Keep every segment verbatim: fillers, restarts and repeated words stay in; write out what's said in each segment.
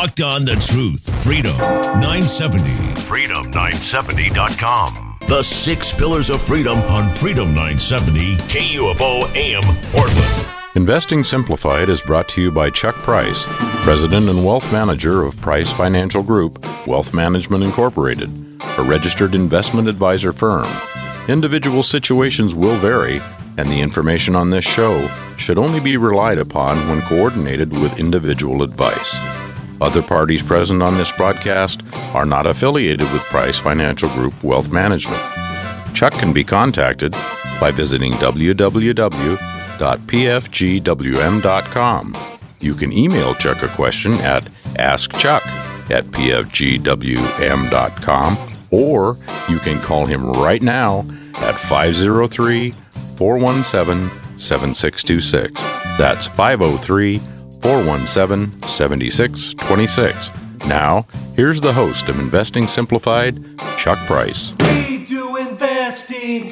Locked on the Truth. Freedom nine seventy. freedom nine seventy dot com. The Six Pillars of Freedom on Freedom nine seventy K U F O A M Portland. Investing Simplified is brought to you by Chuck Price, President and Wealth Manager of Price Financial Group, Wealth Management Incorporated, a registered investment advisor firm. Individual situations will vary, and the information on this show should only be relied upon when coordinated with individual advice. Other parties present on this broadcast are not affiliated with Price Financial Group Wealth Management. Chuck can be contacted by visiting w w w dot p f g w m dot com. You can email Chuck a question at ask chuck at p f g w m dot com, or you can call him right now at five oh three, four one seven, seven six two six. That's five oh three, four one seven, seven six two six. Now, here's the host of Investing Simplified, Chuck Price. We do Investing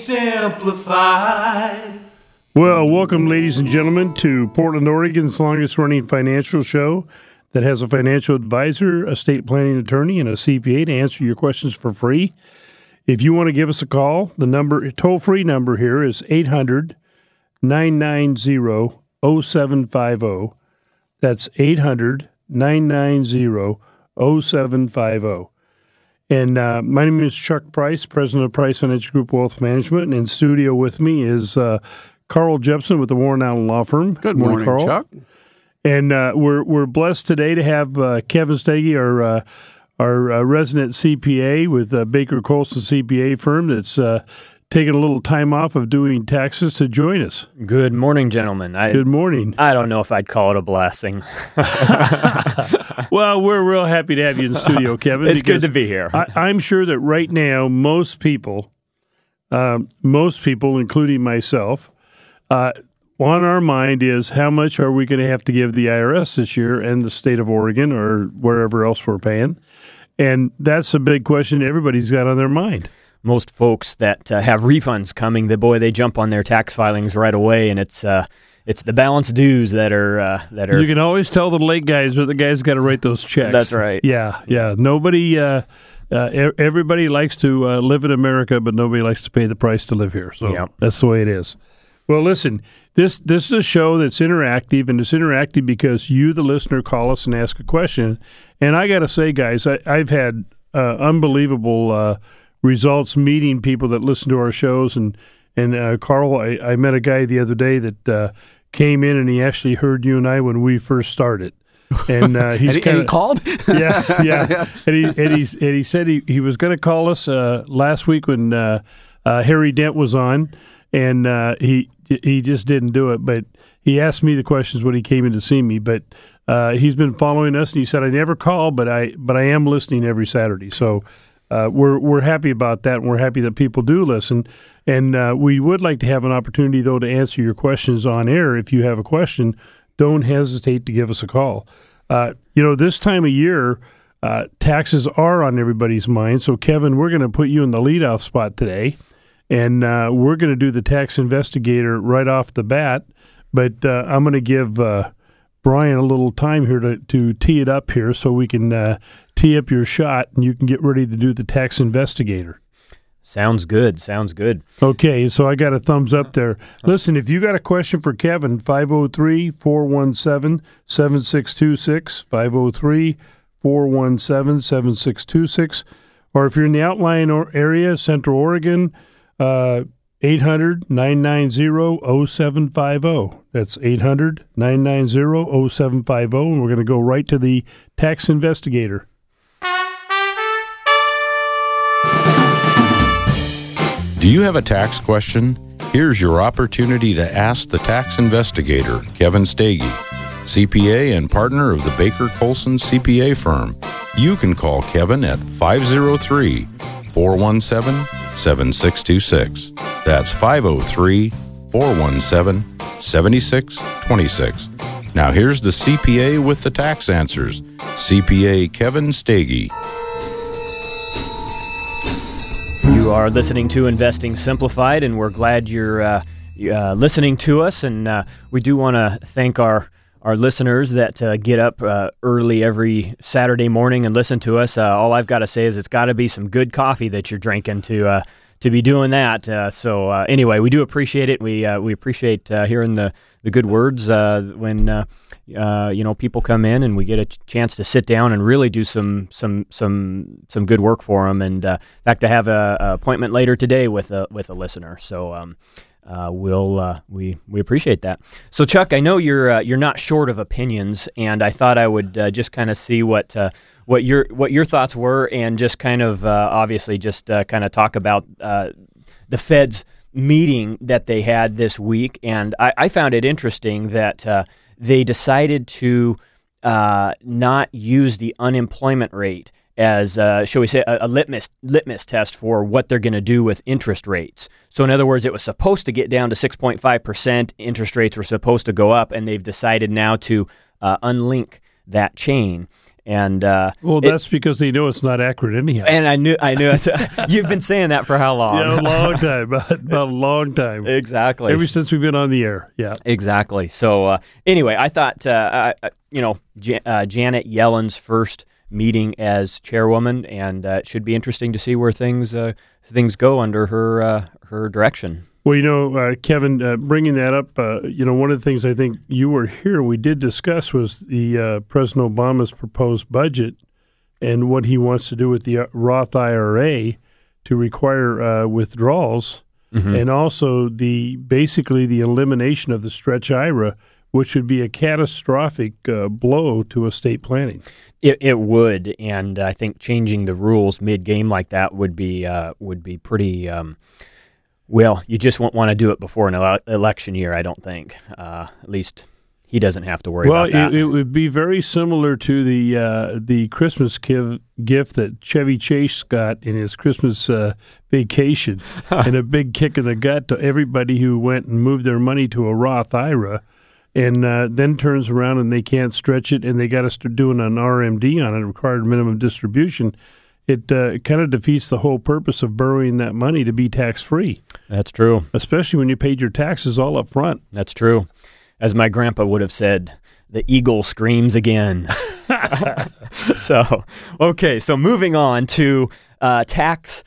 Simplified. Well, welcome, ladies and gentlemen, to Portland, Oregon's longest-running financial show that has a financial advisor, a estate planning attorney, and a C P A to answer your questions for free. If you want to give us a call, the number, toll-free number here is eight hundred, nine nine zero, zero seven five zero. That's eight hundred, nine nine zero, zero seven five zero. And uh, my name is Chuck Price, President of Price Financial Group Wealth Management, and in studio with me is uh, Carl Jepson with the Warren Allen Law Firm. Good morning, Carl. Chuck. And uh, we're we're blessed today to have uh, Kevin Stege, our uh, our uh, resident C P A with uh, Baker Colson C P A firm that's uh, taking a little time off of doing taxes to join us. Good morning, gentlemen. I, Good morning. I don't know if I'd call it a blessing. Well, we're real happy to have you in the studio, Kevin. It's good to be here. I, I'm sure that right now most people, um, most people, including myself, uh, on our mind is how much are we going to have to give the I R S this year and the state of Oregon or wherever else we're paying? And that's a big question everybody's got on their mind. Most folks that uh, have refunds coming, the boy, they jump on their tax filings right away, and it's uh, it's the balance dues that are uh, that are. You can always tell the late guys are the guys got to write those checks. That's right. Yeah, yeah. Nobody, uh, uh, everybody likes to uh, live in America, but nobody likes to pay the price to live here. So yep. That's the way it is. Well, listen, this this is a show that's interactive, and it's interactive because you, the listener, call us and ask a question. And I got to say, guys, I, I've had uh, unbelievable uh, results meeting people that listen to our shows. And, and uh, Carl, I, I met a guy the other day that uh, came in, and he actually heard you and I when we first started. And uh, he's and, he, kinda, and he called? Yeah, yeah. and, he, and, he's, and he said he, he was going to call us uh, last week when uh, uh, Harry Dent was on. And uh, he he just didn't do it, but he asked me the questions when he came in to see me. But uh, he's been following us, and he said I never call, but I but I am listening every Saturday. So uh, we're we're happy about that, and we're happy that people do listen. And uh, we would like to have an opportunity though to answer your questions on air. If you have a question, don't hesitate to give us a call. Uh, you know, this time of year, uh, taxes are on everybody's mind. So Kevin, we're going to put you in the leadoff spot today. And uh, we're going to do the tax investigator right off the bat, but uh, I'm going to give uh, Brian a little time here to, to tee it up here so we can uh, tee up your shot and you can get ready to do the tax investigator. Sounds good. Sounds good. Okay, so I got a thumbs up there. Listen, if you got a question for Kevin, five oh three, four one seven, seven six two six, five oh three, four one seven, seven six two six, or if you're in the outlying area, Central Oregon, Uh, eight hundred, nine nine zero, zero seven five zero. That's eight hundred, nine nine zero, zero seven five zero, and we're going to go right to the tax investigator. Do you have a tax question? Here's your opportunity to ask the tax investigator, Kevin Stege, C P A and partner of the Baker Colson C P A firm. You can call Kevin at five oh three, four one seven, seven six two six. That's five oh three, four one seven, seven six two six. Now here's the C P A with the tax answers, C P A Kevin Stege. You are listening to Investing Simplified, and we're glad you're uh, uh, listening to us. And uh, we do want to thank our our listeners that uh, get up uh, early every Saturday morning and listen to us, uh, all I've got to say is it's got to be some good coffee that you're drinking to uh, to be doing that. Uh, so uh, anyway, we do appreciate it. We uh, we appreciate uh, hearing the, the good words uh, when uh, uh, you know people come in and we get a ch- chance to sit down and really do some some some some good work for them. And uh, in fact, I have a, a appointment later today with a with a listener. So. Um, Uh, we'll uh, we we appreciate that. So Chuck, I know you're uh, you're not short of opinions, and I thought I would uh, just kind of see what uh, what your what your thoughts were, and just kind of uh, obviously just uh, kind of talk about uh, the Fed's meeting that they had this week. And I, I found it interesting that uh, they decided to uh, not use the unemployment rate as, uh, shall we say, a, a litmus litmus test for what they're going to do with interest rates. So in other words, it was supposed to get down to six point five percent. Interest rates were supposed to go up, and they've decided now to uh, unlink that chain. And uh, well, that's it, because they know it's not accurate anyhow. And I knew, I knew. You've been saying that for how long? Yeah, a long time, about, about a long time. Exactly. Ever since we've been on the air. Yeah, exactly. So uh, anyway, I thought, uh, uh, you know, Jan- uh, Janet Yellen's first meeting as chairwoman, and uh, it should be interesting to see where things uh, things go under her uh, her direction. Well, you know, uh, Kevin, uh, bringing that up, uh, you know, one of the things I think you were here, we did discuss was the uh, President Obama's proposed budget and what he wants to do with the Roth I R A to require uh, withdrawals, mm-hmm. and also the basically the elimination of the stretch I R A, which would be a catastrophic uh, blow to estate planning. It, it would, and I think changing the rules mid-game like that would be uh, would be pretty. Um, well, you just won't want to do it before an ele- election year, I don't think. Uh, at least he doesn't have to worry well, about that. Well, it, it would be very similar to the uh, the Christmas give, gift that Chevy Chase got in his Christmas uh, vacation, and a big kick in the gut to everybody who went and moved their money to a Roth I R A. And uh, then turns around and they can't stretch it, and they got to start doing an R M D on it, required minimum distribution. It uh, kind of defeats the whole purpose of borrowing that money to be tax-free. That's true. Especially when you paid your taxes all up front. That's true. As my grandpa would have said, the eagle screams again. So, okay, so moving on to uh, tax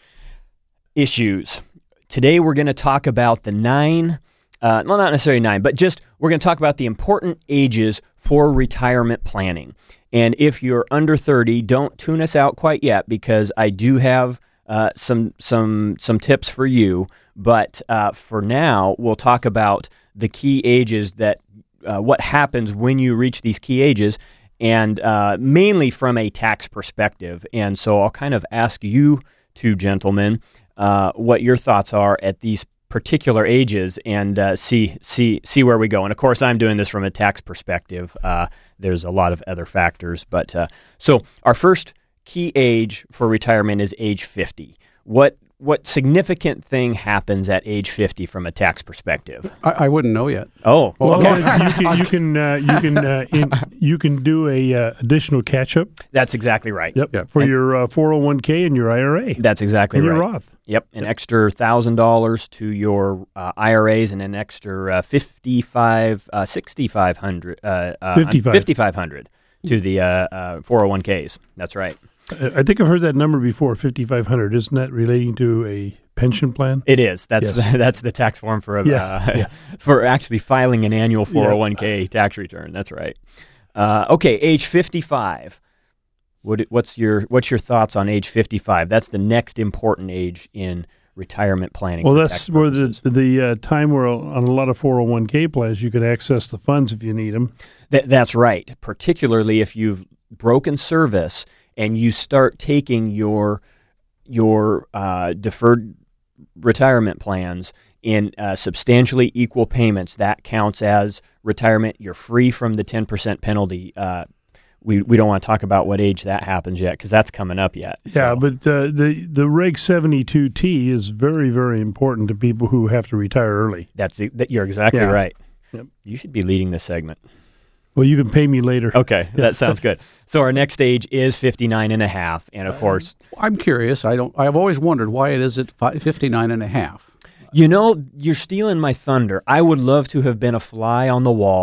issues. Today we're going to talk about the nine Uh, well, not necessarily nine, but just we're going to talk about the important ages for retirement planning. And if you're under thirty, don't tune us out quite yet, because I do have uh, some some some tips for you. But uh, for now, we'll talk about the key ages that uh, what happens when you reach these key ages, and uh, mainly from a tax perspective. And so I'll kind of ask you two gentlemen uh, what your thoughts are at these particular ages, and uh, see see see where we go. And of course, I'm doing this from a tax perspective. Uh, there's a lot of other factors, but uh, so our first key age for retirement is age fifty. What what significant thing happens at age fifty from a tax perspective? I, I wouldn't know yet. Oh, well, okay. you can you can uh, you can uh, in, you can do a uh, additional catch up. That's exactly right. Yep, yep. for and your uh, four oh one k and your I R A. That's exactly and right. Your Roth. Yep, an yep. extra thousand dollars to your uh, I R As, and an extra uh, fifty-five, uh, sixty-five hundred, uh, uh, fifty-five. fifty-five hundred to the uh, uh, four oh one k's. That's right. I think I've heard that number before, fifty-five hundred. Isn't that relating to a pension plan? It is. That's yes. the, that's the tax form for a, yeah. Uh, yeah. for actually filing an annual four oh one k yeah. tax return. That's right. Uh, okay, age fifty-five. What, what's your what's your thoughts on age fifty-five? That's the next important age in retirement planning. Well, for that's tax where purposes. the the uh, time where on a lot of four oh one k plans you can access the funds if you need them. Th- that's right. Particularly if you've broken service and you start taking your your uh, deferred retirement plans in uh, substantially equal payments, that counts as retirement. You're free from the ten percent penalty. Uh, we we don't want to talk about what age that happens yet, because that's coming up yet. So. Yeah, but uh, the the Reg seventy-two T is very, very important to people who have to retire early. That's that, you're exactly yeah. right. Yep. You should be leading this segment. Well, you can pay me later. Okay, that sounds good. So our next age is fifty-nine and a half, and of course, I'm curious. I don't. I've always wondered why it is at fifty-nine and a half. You know, you're stealing my thunder. I would love to have been a fly on the wall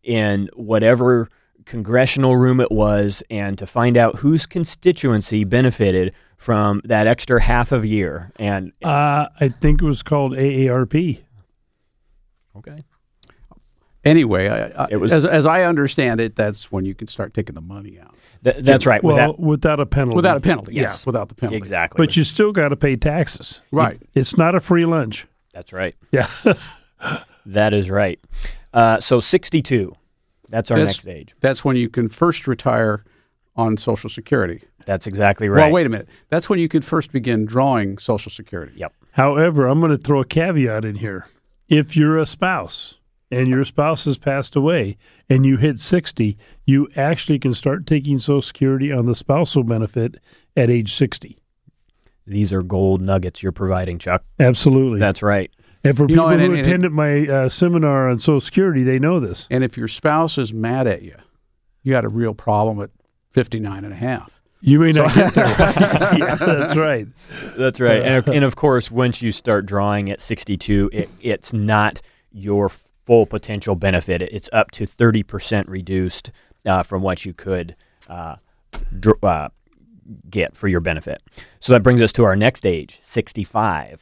in whatever congressional room it was and to find out whose constituency benefited from that extra half of year. And uh, I think it was called A A R P. Okay. Anyway, I, I, It was- as, as I understand it, that's when you can start taking the money out. Th- that's right. Well, without- without a penalty. Without a penalty, Yes. yes, without the penalty. exactly. But you still got to pay taxes. Right. It's not a free lunch. That's right. Yeah. That is right. Uh, so sixty-two. That's our That's- next age. That's when you can first retire on Social Security. That's exactly right. Well, wait a minute. That's when you could first begin drawing Social Security. Yep. However, I'm going to throw a caveat in here. If you're a spouse and your spouse has passed away and you hit sixty, you actually can start taking Social Security on the spousal benefit at age sixty. These are gold nuggets you're providing, Chuck. Absolutely. That's right. and for You people know, and- who and- and- attended my uh, seminar on Social Security, they know this. And if your spouse is mad at you, you got a real problem at fifty-nine and a half. You may not get there. Yeah, that's right. That's right. And, of- and of course, once you start drawing at sixty-two, it, it's not your full potential benefit. It's up to thirty percent reduced uh, from what you could uh, dr- uh, get for your benefit. So that brings us to our next age, sixty-five.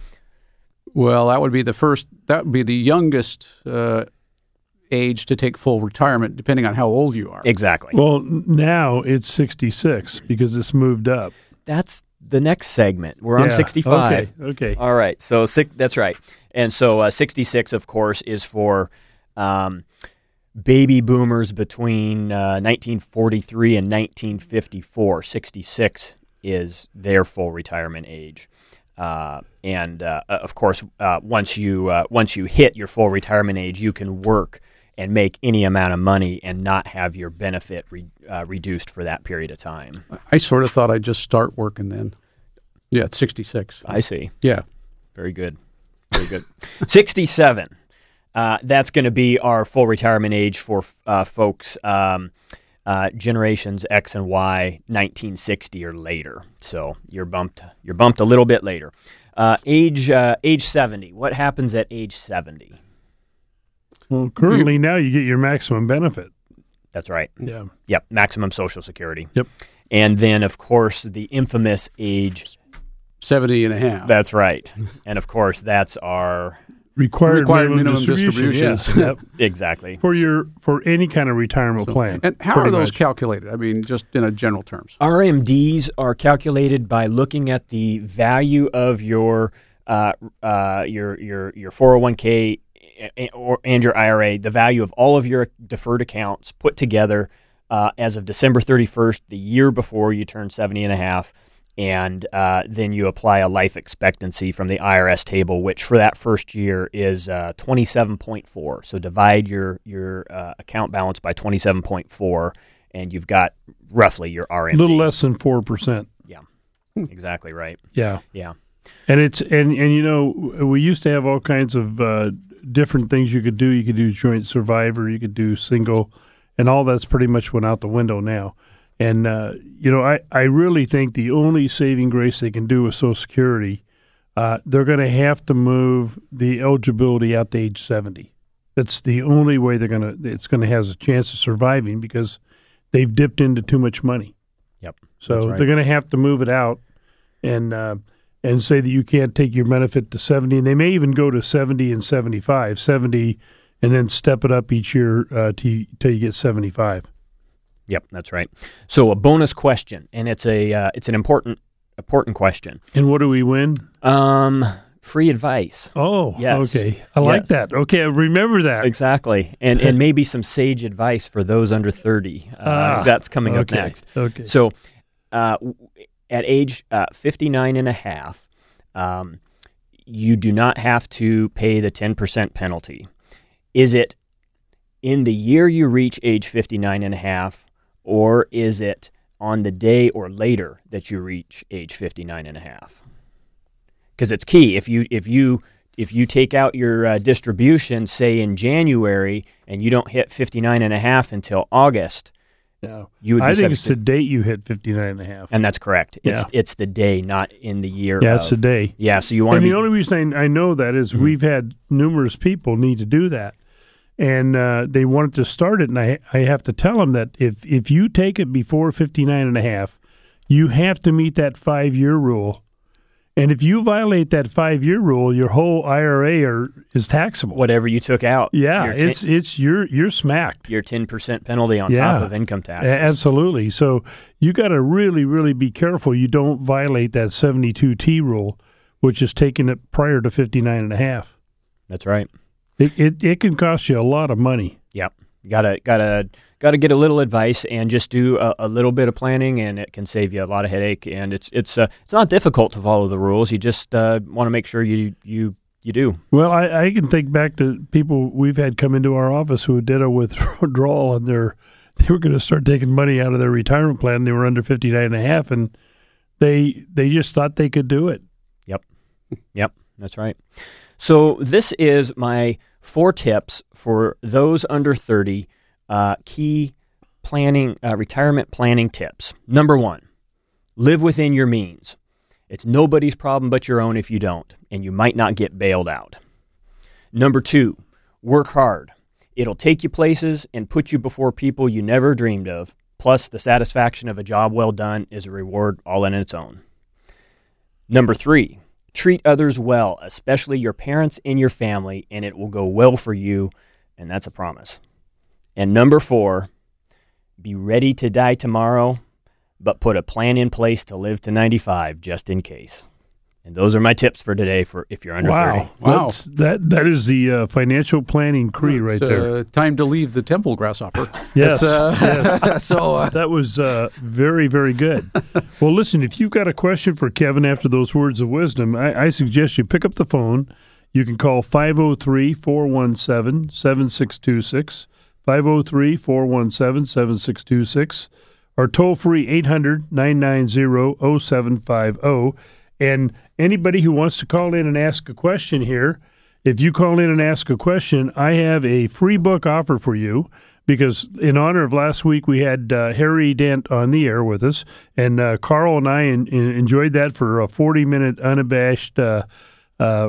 Well, that would be the first, that would be the youngest uh, age to take full retirement, depending on how old you are. Exactly. Well, n- now it's sixty-six because it's moved up. That's the next segment. We're on Yeah, sixty-five. Okay, okay. All right. So six, that's right. And so uh, sixty-six, of course, is for um, baby boomers between uh, nineteen forty-three and nineteen fifty-four. sixty-six is their full retirement age. Uh, and uh, of course, uh, once you uh, once you hit your full retirement age, you can work and make any amount of money and not have your benefit re- uh, reduced for that period of time. I sort of thought I'd just start working then. Yeah, at sixty-six. I see. Yeah. Very good. Very good. sixty-seven. Uh, that's going to be our full retirement age for uh, folks um, uh, generations X and Y, nineteen sixty or later. So you're bumped. You're bumped a little bit later. Uh, age uh, age seventy. What happens at age seventy? Well, currently now you get your maximum benefit. That's right. Yeah. Yep. Maximum Social Security. Yep. And then, of course, the infamous age. seventy and a half. That's right. And of course, that's our Required, Required minimum, minimum distribution. distributions. Yeah. Yep. exactly. For your for any kind of retirement plan. And how pretty are those much. calculated? I mean, just in a general terms. R M Ds are calculated by looking at the value of your uh, uh, your your your four oh one k or and your I R A, the value of all of your deferred accounts put together uh, as of December thirty-first, the year before you turn seventy and a half, and uh, then you apply a life expectancy from the I R S table, which for that first year is uh, twenty-seven point four. So divide your your uh, account balance by twenty-seven point four, and you've got roughly your R M A D. little less than four percent. Yeah, exactly right. Yeah. Yeah. And it's and, and you know, we used to have all kinds of uh, different things you could do. You could do joint survivor, you could do single, and all that's pretty much went out the window now. And, uh, you know, I, I really think the only saving grace they can do with Social Security, uh, they're going to have to move the eligibility out to age seventy. That's the only way they're going to, it's going to have a chance of surviving because they've dipped into too much money. Yep. So That's right. they're going to have to move it out and uh, and say that you can't take your benefit to seventy. And they may even go to seventy and seventy-five, seventy, and then step it up each year uh, till, till you get seventy-five. Yep, that's right. So a bonus question, and it's a uh, it's an important important question. And what do we win? Um, free advice. Oh, Yes. okay. I like Yes. that. Okay, I remember that. Exactly, and and maybe some sage advice for those under thirty. Uh, Ah, that's coming up okay, next. Okay. So, uh, w- at age uh, fifty-nine and a half, um, you do not have to pay the ten percent penalty. Is it in the year you reach age fifty-nine and a half, or is it on the day or later that you reach age fifty-nine and a half? Because it's key. If you if you if you take out your uh, distribution, say in January, and you don't hit fifty-nine and a half until August, No. you would be I think subject it's to- the date you hit fifty-nine and a half. and that's correct. It's Yeah. it's the day, not in the year. Yeah, of. it's the day. Yeah, so you want And to the be only reason I, I know that is Mm-hmm. we've had numerous people need to do that. and uh, they wanted to start it. And I, I have to tell them that if, if you take it before fifty-nine and a half, you have to meet that five-year rule. And if you violate that five-year rule, your whole I R A are, is taxable. Whatever you took out. Yeah, your ten, it's it's you're you're smacked. Your ten percent penalty on yeah, top of income taxes. Absolutely. So you got to really, really be careful you don't violate that seventy-two T rule, which is taking it prior to fifty-nine and a half. That's right. It it, it can cost you a lot of money. Yep. Gotta gotta gotta get a little advice and just do a, a little bit of planning, and it can save you a lot of headache. And it's it's uh, it's not difficult to follow the rules. You just uh, want to make sure you you you do. Well, I, I can think back to people we've had come into our office who did a withdrawal on their they were going to start taking money out of their retirement plan. They were under fifty-nine and a half, and they they just thought they could do it. Yep, yep, that's right. So this is my four tips for those under thirty, uh, key planning, uh, retirement planning tips. Number one, live within your means. It's nobody's problem but your own if you don't, and you might not get bailed out. Number two, work hard. It'll take you places and put you before people you never dreamed of, plus the satisfaction of a job well done is a reward all in its own. Number three, treat others well, especially your parents and your family, and it will go well for you, and that's a promise. And number four, be ready to die tomorrow, but put a plan in place to live to ninety-five just in case. And those are my tips for today for if you're under wow. thirty. Wow. That's, that, that is the uh, financial planning creed right It's, there. Uh, time to leave the temple, grasshopper. Yes, It's, uh, yes. so uh, That was uh, very, very good. Well, listen, if you've got a question for Kevin after those words of wisdom, I, I suggest you pick up the phone. You can call five oh three, four one seven, seven six two six, five oh three, four one seven, seven six two six, or toll-free eight hundred, nine nine zero, oh seven five oh. And anybody who wants to call in and ask a question here, if you call in and ask a question, I have a free book offer for you. Because in honor of last week, we had uh, Harry Dent on the air with us, and uh, Carl and I in, in enjoyed that for a forty-minute unabashed uh, uh,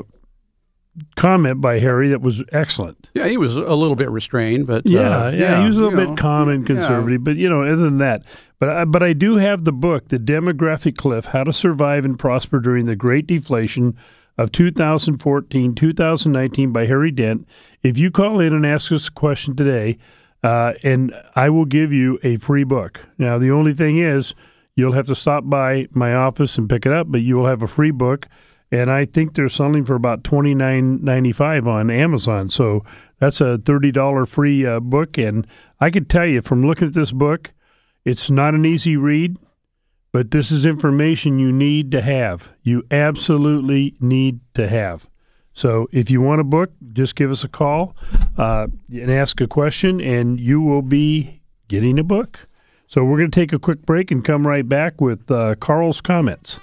comment by Harry that was excellent. yeah, he was a little bit restrained, but Yeah, uh, yeah, he was a little you bit know, calm and yeah. conservative, but you know, other than that, but I, but I do have the book, The Demographic Cliff: How to Survive and Prosper During the Great Deflation of two thousand fourteen, two thousand nineteen by Harry Dent. If you call in and ask us a question today, uh, and I will give you a free book. Now, the only thing is, you'll have to stop by my office and pick it up, but you will have a free book. And I think they're selling for about twenty-nine ninety-five on Amazon. So that's a thirty dollars free uh, book. And I could tell you from looking at this book, it's not an easy read, but this is information you need to have. You absolutely need to have. So if you want a book, just give us a call uh, and ask a question, and you will be getting a book. So we're going to take a quick break and come right back with uh, Carl's comments.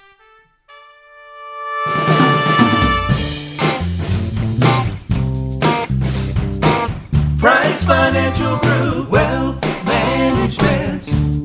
Price Financial Group, Wealth Management.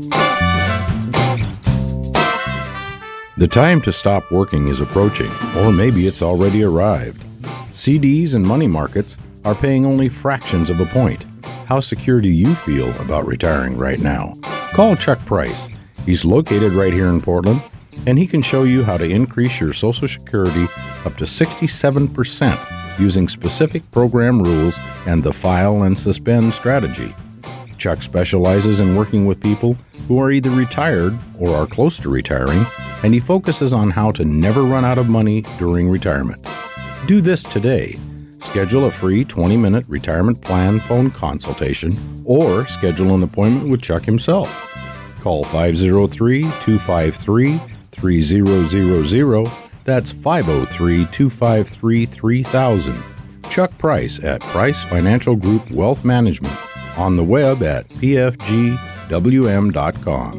The time to stop working is approaching, or maybe it's already arrived. C Ds and money markets are paying only fractions of a point. How secure do you feel about retiring right now? Call Chuck Price. He's located right here in Portland, and he can show you how to increase your Social Security up to sixty-seven percent using specific program rules and the file and suspend strategy. Chuck specializes in working with people who are either retired or are close to retiring, and he focuses on how to never run out of money during retirement. Do this today. Schedule a free twenty-minute retirement plan phone consultation or schedule an appointment with Chuck himself. Call five oh three, two five three, three oh zero zero. That's five oh three, two five three, three thousand. Chuck Price at Price Financial Group Wealth Management. On the web at p f g w m dot com.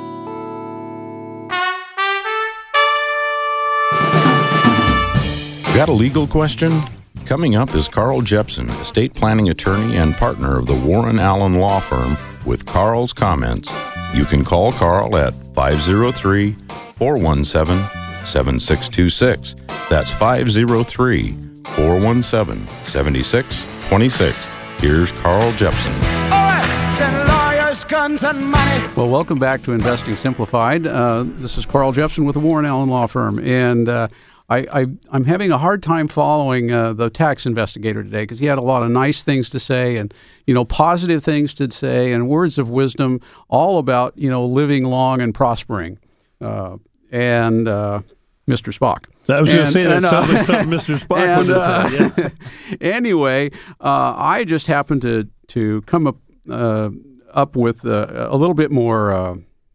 Got a legal question? Coming up is Carl Jepson, estate planning attorney and partner of the Warren Allen Law Firm, with Carl's comments. You can call Carl at five oh three, four one seven, seven six two six. That's five oh three, four one seven, seven six two six. Here's Carl Jepson. All right, send lawyers, guns, and money. Well, welcome back to Investing Simplified. Uh, this is Carl Jepson with the Warren Allen Law Firm, and uh, I, I, I'm having a hard time following uh, the tax investigator today because he had a lot of nice things to say and, you know, positive things to say and words of wisdom all about, you know, living long and prospering. Uh, and uh, Mister Spock. I was going to say that and, sounds uh, like something Mister Spock and, would have said. Yeah. Anyway, uh, I just happened to to come up uh, up with uh, a little bit more uh,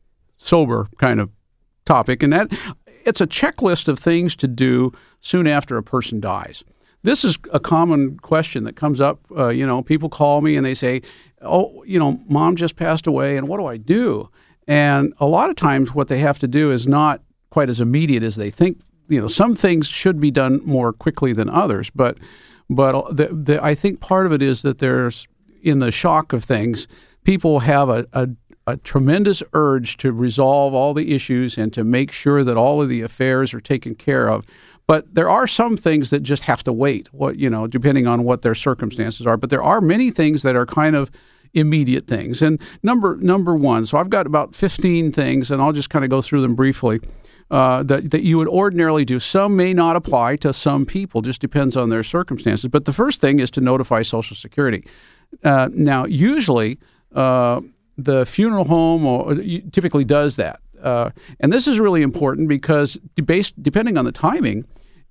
sober kind of topic, and that it's a checklist of things to do soon after a person dies. This is a common question that comes up. Uh, you know, people call me and they say, "Oh, you know, Mom just passed away, and what do I do?" And a lot of times, what they have to do is not quite as immediate as they think. You know, some things should be done more quickly than others, but but the, the, I think part of it is that there's, in the shock of things, people have a, a, a tremendous urge to resolve all the issues and to make sure that all of the affairs are taken care of. But there are some things that just have to wait, what you know, depending on what their circumstances are. But there are many things that are kind of immediate things. And number number one, so I've got about fifteen things, and I'll just kind of go through them briefly. Uh, that, that you would ordinarily do. Some may not apply to some people, just depends on their circumstances. But the first thing is to notify Social Security. Uh, now, usually uh, the funeral home or, typically does that. Uh, and this is really important because based, depending on the timing,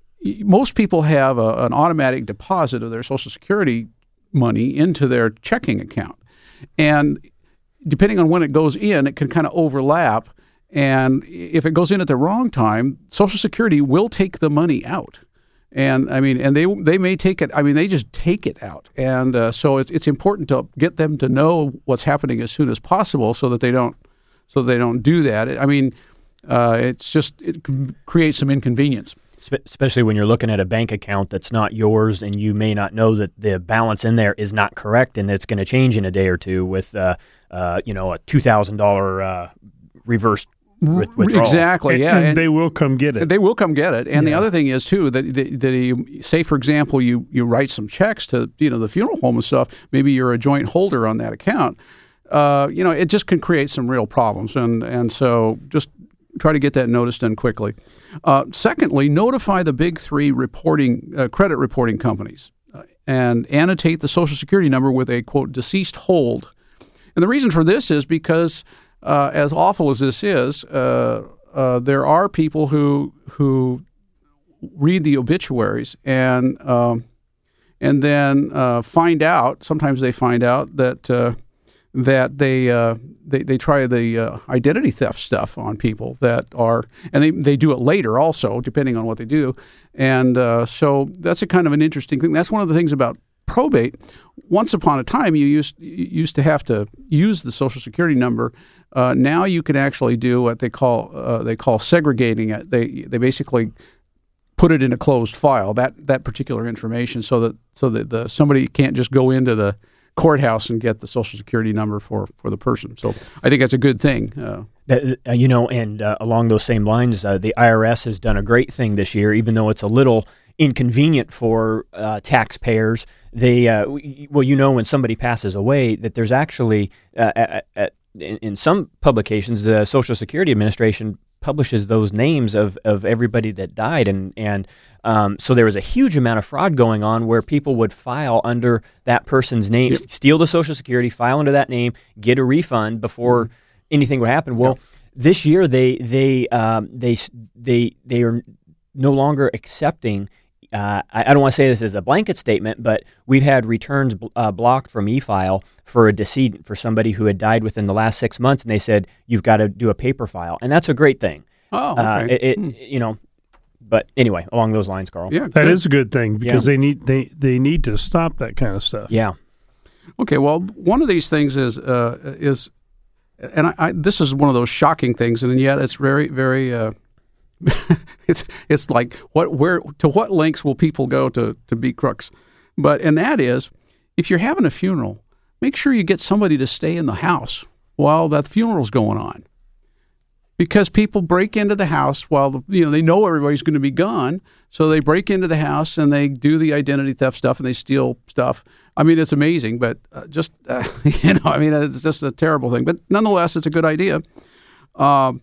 most people have a, an automatic deposit of their Social Security money into their checking account. And depending on when it goes in, it can kind of overlap. And if it goes in at the wrong time, Social Security will take the money out. And I mean, and they they may take it. I mean, they just take it out. And uh, so it's it's important to get them to know what's happening as soon as possible, so that they don't so they don't do that. I mean, uh, it's just it can create some inconvenience. Especially when you're looking at a bank account that's not yours, and you may not know that the balance in there is not correct, and it's going to change in a day or two with, uh, uh, you know, a two thousand dollar uh, reverse. Withdrawal. Exactly, yeah. And, and and they will come get it. They will come get it. And yeah. the other thing is, too, that, that, that you, say, for example, you, you write some checks to, you know, the funeral home and stuff. Maybe you're a joint holder on that account. Uh, you know, it just can create some real problems. And, and so just try to get that notice done quickly. Uh, secondly, notify the big three reporting uh, credit reporting companies uh, and annotate the Social Security number with a, quote, deceased hold. And the reason for this is because Uh, as awful as this is, uh, uh, there are people who who read the obituaries and um, and then uh, find out. Sometimes they find out that uh, that they, uh, they they try the uh, identity theft stuff on people that are, and they, they do it later also, depending on what they do. And uh, so that's a kind of an interesting thing. That's one of the things about probate. Once upon a time, you used you used to have to use the Social Security number. Uh, now you can actually do what they call uh, they call segregating it. They they basically put it in a closed file, that that particular information, so that so that the somebody can't just go into the courthouse and get the Social Security number for, for the person. So I think that's a good thing. Uh, that, uh, you know, and uh, along those same lines, uh, the I R S has done a great thing this year, even though it's a little inconvenient for uh, taxpayers. They uh, well, you know, when somebody passes away, that there's actually uh, at, at, in, in some publications, the Social Security Administration publishes those names of, of everybody that died, and and um, so there was a huge amount of fraud going on where people would file under that person's name, yep. steal the Social Security, file under that name, get a refund before mm-hmm. anything would happen. Well, yep. this year they they um, they they they are no longer accepting. Uh, I, I don't want to say this as a blanket statement, but we've had returns uh, blocked from e-file for a decedent, for somebody who had died within the last six months, and they said you've got to do a paper file, and that's a great thing. Oh, okay. Uh, it, it hmm. you know, but anyway, along those lines, Carl. Yeah, that good. is a good thing because yeah. they need they, they need to stop that kind of stuff. Yeah. Okay. Well, one of these things is uh, is, and I, I, this is one of those shocking things, and yet it's very very. Uh, it's it's like what where to what lengths will people go to to be crooks, but and that is if you're having a funeral, make sure you get somebody to stay in the house while that funeral's going on. because people break into the house while the, you know they know everybody's going to be gone, so they break into the house and they do the identity theft stuff and they steal stuff. I mean, it's amazing, but uh, just uh, you know, I mean, it's just a terrible thing. But nonetheless, it's a good idea. Uh,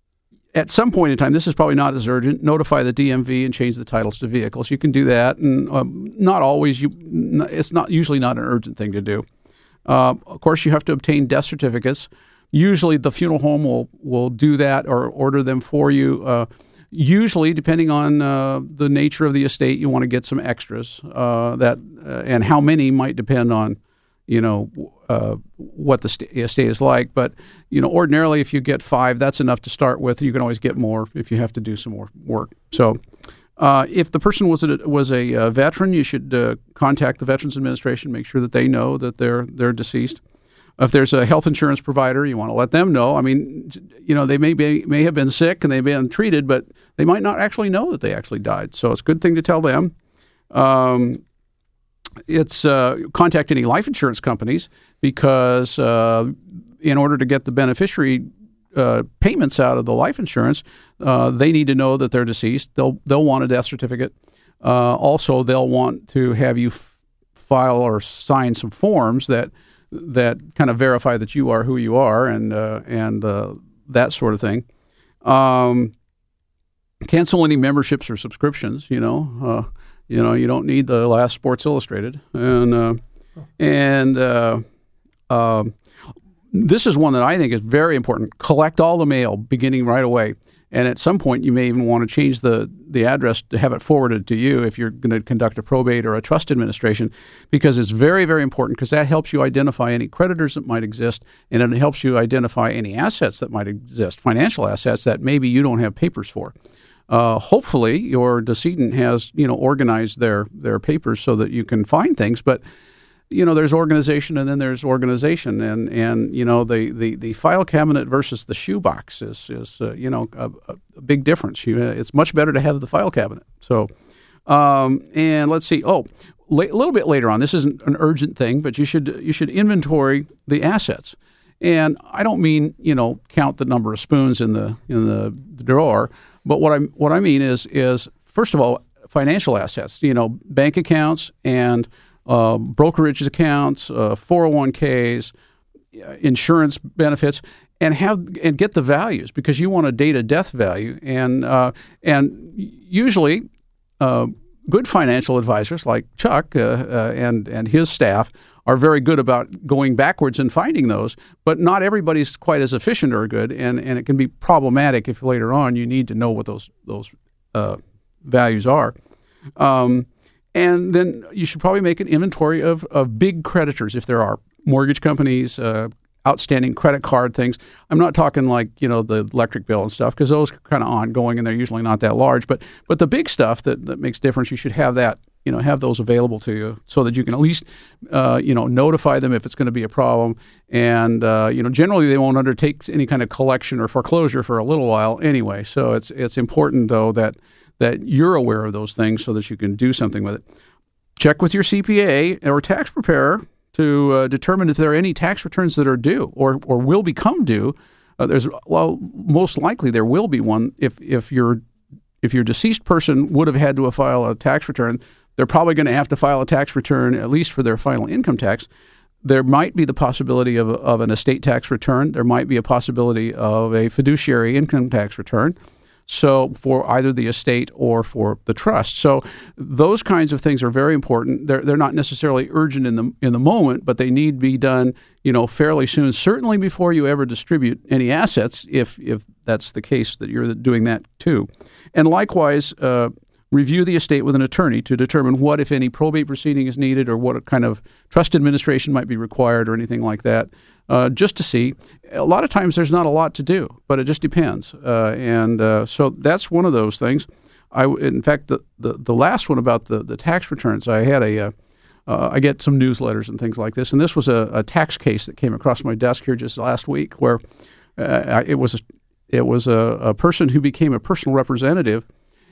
at some point in time, this is probably not as urgent. Notify the D M V and change the titles to vehicles. You can do that, and um, not always. You, it's not usually not an urgent thing to do. Uh, of course, you have to obtain death certificates. Usually the funeral home will, will do that or order them for you. Uh, usually, depending on uh, the nature of the estate, you want to get some extras. Uh, that uh, and how many might depend on, you know, uh, what the st- estate is like. But, you know, ordinarily if you get five, that's enough to start with. You can always get more if you have to do some more work. So uh, if the person was a, was a uh, veteran, you should uh, contact the Veterans Administration, make sure that they know that they're they're deceased. If there's a health insurance provider, you want to let them know. I mean, you know, they may be, may have been sick and they've been treated, but they might not actually know that they actually died. So it's a good thing to tell them. Um, it's uh, contact any life insurance companies because uh, in order to get the beneficiary uh, payments out of the life insurance, uh, they need to know that they're deceased. They'll they'll want a death certificate. Uh, also, they'll want to have you f- file or sign some forms that. that kind of verify that you are who you are and uh, and uh, that sort of thing. Um, cancel any memberships or subscriptions. You know, uh, you know, you don't need the last Sports Illustrated. And uh, and uh, uh, this is one that I think is very important. Collect all the mail beginning right away. And at some point, you may even want to change the, the address to have it forwarded to you if you're going to conduct a probate or a trust administration, because it's very, very important because that helps you identify any creditors that might exist, and it helps you identify any assets that might exist, financial assets that maybe you don't have papers for. Uh, hopefully, your decedent has you know organized their, their papers so that you can find things, but you know, there's organization and then there's organization, and, and you know, the, the, the file cabinet versus the shoebox is, is uh, you know, a, a big difference. You, uh, it's much better to have the file cabinet. So, um, and let's see, oh, la- a little bit later on, this isn't an urgent thing, but you should you should inventory the assets. And I don't mean, you know, count the number of spoons in the in the drawer, but what I what I mean is is first of all, financial assets, you know, bank accounts and Uh, brokerage accounts, uh, four oh one k's, uh, insurance benefits, and have and get the values because you want a date of death value. And uh, and usually, uh, good financial advisors like Chuck uh, uh, and and his staff are very good about going backwards and finding those. But not everybody's quite as efficient or good, and, and it can be problematic if later on you need to know what those those uh, values are. Um, And then you should probably make an inventory of, of big creditors if there are mortgage companies, uh, outstanding credit card things. I'm not talking like, you know, the electric bill and stuff because those are kind of ongoing and they're usually not that large. But but the big stuff that, that makes difference, you should have that, you know, have those available to you so that you can at least, uh, you know, notify them if it's going to be a problem. And, uh, you know, generally they won't undertake any kind of collection or foreclosure for a little while anyway. So it's it's important, though, that that you're aware of those things so that you can do something with it. Check with your C P A or tax preparer to uh, determine if there are any tax returns that are due or, or will become due. Uh, there's well, most likely there will be one if if your if your deceased person would have had to file a tax return. They're probably going to have to file a tax return at least for their final income tax. There might be the possibility of of an estate tax return. There might be a possibility of a fiduciary income tax return. So for either the estate or for the trust. So those kinds of things are very important. They're they're not necessarily urgent in the in the moment, but they need to be done, you know, fairly soon. Certainly before you ever distribute any assets, if if that's the case that you're doing that too. And likewise, uh, review the estate with an attorney to determine what, if any, probate proceeding is needed or what kind of trust administration might be required or anything like that. Uh, just to see. A lot of times there's not a lot to do, but it just depends. Uh, and uh, so that's one of those things. I, in fact, the, the, the last one about the, the tax returns, I had a, uh, uh, I get some newsletters and things like this, and this was a, a tax case that came across my desk here just last week where uh, it was a, it was a, a person who became a personal representative,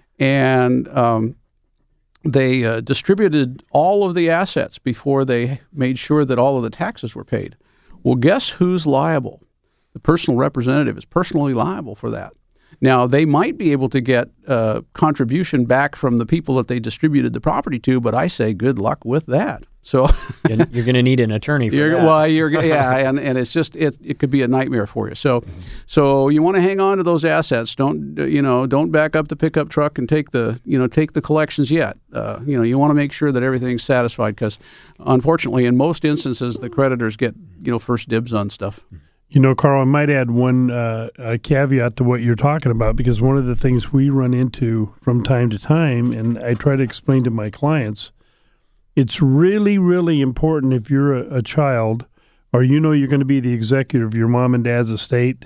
and um, they uh, distributed all of the assets before they made sure that all of the taxes were paid. Well, guess who's liable? the personal representative is personally liable for that. Now, they might be able to get uh, contribution back from the people that they distributed the property to, but I say good luck with that. So you're going to need an attorney for you're, that. Well, you're, yeah, and, and it's just it, it could be a nightmare for you. So, mm-hmm. so you want to hang on to those assets. Don't you know? Don't back up the pickup truck and take the you know take the collections yet. Uh, you know, you want to make sure that everything's satisfied because, unfortunately, in most instances, the creditors get you know first dibs on stuff. You know, Carl, I might add one uh, a caveat to what you're talking about, because one of the things we run into from time to time, and I try to explain to my clients, it's really, really important if you're a, a child or you know you're going to be the executor of your mom and dad's estate,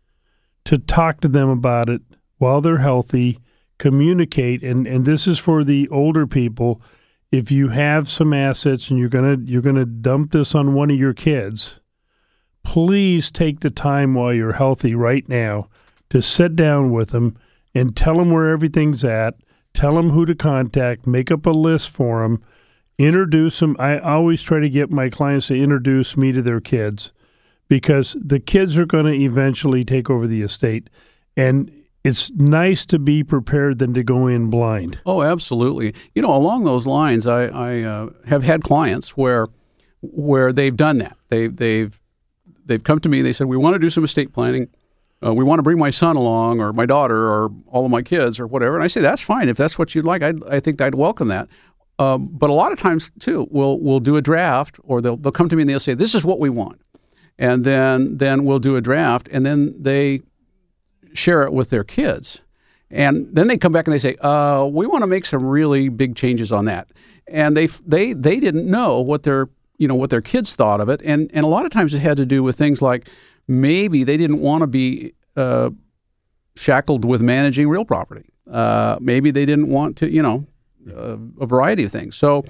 to talk to them about it while they're healthy, communicate, and, and this is for the older people. If you have some assets and you're gonna you're gonna dump this on one of your kids, please take the time while you're healthy right now to sit down with them and tell them where everything's at, tell them who to contact, make up a list for them, introduce them. I always try to get my clients to introduce me to their kids, because the kids are going to eventually take over the estate. And it's nice to be prepared than to go in blind. Oh, absolutely. You know, along those lines, I, I uh, have had clients where where they've done that. They, they've They've come to me, they said, we want to do some estate planning. Uh, we want to bring my son along or my daughter or all of my kids or whatever. And I say, that's fine. If that's what you'd like, I'd, I think I'd welcome that. Um, but a lot of times, too, we'll we'll do a draft, or they'll they'll come to me and they'll say, this is what we want. And then then we'll do a draft, and then they share it with their kids. And then they come back and they say, uh, we want to make some really big changes on that. And they they they didn't know what their you know, what their kids thought of it. And and a lot of times it had to do with things like maybe they didn't want to be uh, shackled with managing real property. Uh, maybe they didn't want to, you know, uh, a variety of things. So,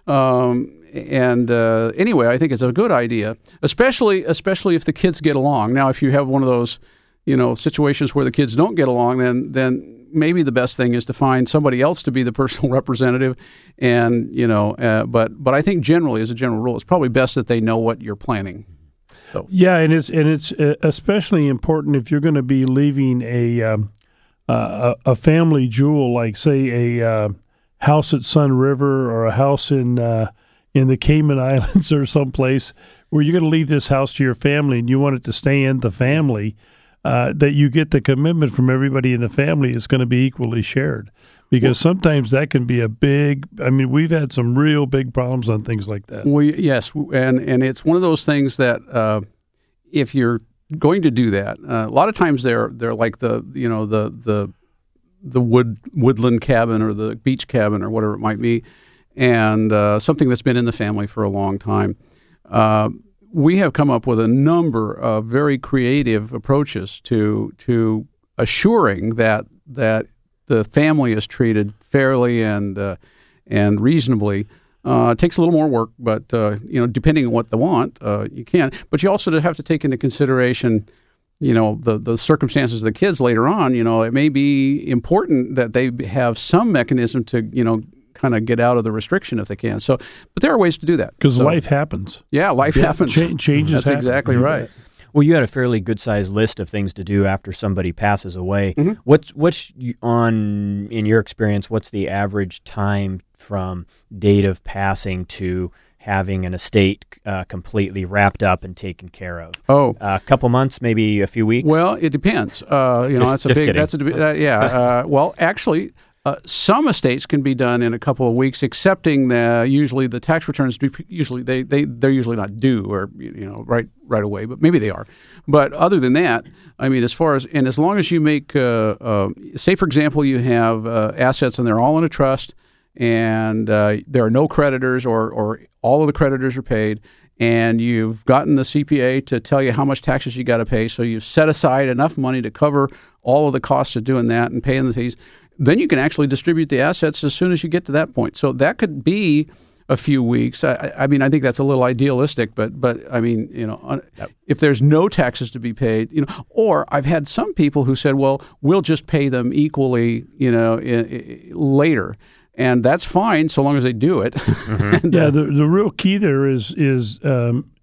um, and uh, anyway, I think it's a good idea, especially especially if the kids get along. Now, if you have one of those, you know, situations where the kids don't get along, then then maybe the best thing is to find somebody else to be the personal representative. And, you know, uh, but but I think generally, as a general rule, it's probably best that they know what you're planning. So. Yeah, and it's and it's especially important if you're going to be leaving a um, uh, a family jewel, like say a uh, house at Sun River or a house in uh, in the Cayman Islands or someplace where you're going to leave this house to your family and you want it to stay in the family. Uh, that you get the commitment from everybody in the family is going to be equally shared, because sometimes that can be a big, I mean, we've had some real big problems on things like that. Well, yes, and and it's one of those things that uh, if you're going to do that, uh, a lot of times they're they're like the you know the the the wood woodland cabin or the beach cabin or whatever it might be, and uh, something that's been in the family for a long time. Uh, We have come up with a number of very creative approaches to to assuring that that the family is treated fairly and uh, and reasonably. Uh, it takes a little more work, but uh, you know, depending on what they want, uh, you can. But you also have to take into consideration, you know, the the circumstances of the kids later on. You know, it may be important that they have some mechanism to you know. kind of get out of the restriction if they can. So, but there are ways to do that. Because so, life happens. Yeah, life yeah, happens. Ch- changes That's happen. exactly right. Well, you had a fairly good-sized list of things to do after somebody passes away. Mm-hmm. What's what's on in your experience? What's the average time from date of passing to having an estate uh, completely wrapped up and taken care of? Oh, a couple months, maybe a few weeks. Well, it depends. Uh, you know, just, that's a just big. Kidding. That's a uh, yeah. Uh, well, actually. Uh, some estates can be done in a couple of weeks, excepting the, usually the tax returns. Usually they they they're usually not due or you know right right away, but maybe they are. But other than that, I mean, as far as and as long as you make, uh, uh, say for example, you have uh, assets and they're all in a trust, and uh, there are no creditors or or all of the creditors are paid, and you've gotten the C P A to tell you how much taxes you got to pay, so you've set aside enough money to cover all of the costs of doing that and paying the fees. Then you can actually distribute the assets as soon as you get to that point. So that could be a few weeks. I, I mean, I think that's a little idealistic, but but I mean, you know, yep. if there's no taxes to be paid, you know, or I've had some people who said, well, we'll just pay them equally, you know, in, in, later. And that's fine so long as they do it. Mm-hmm. and, yeah, uh, the the real key there is is um,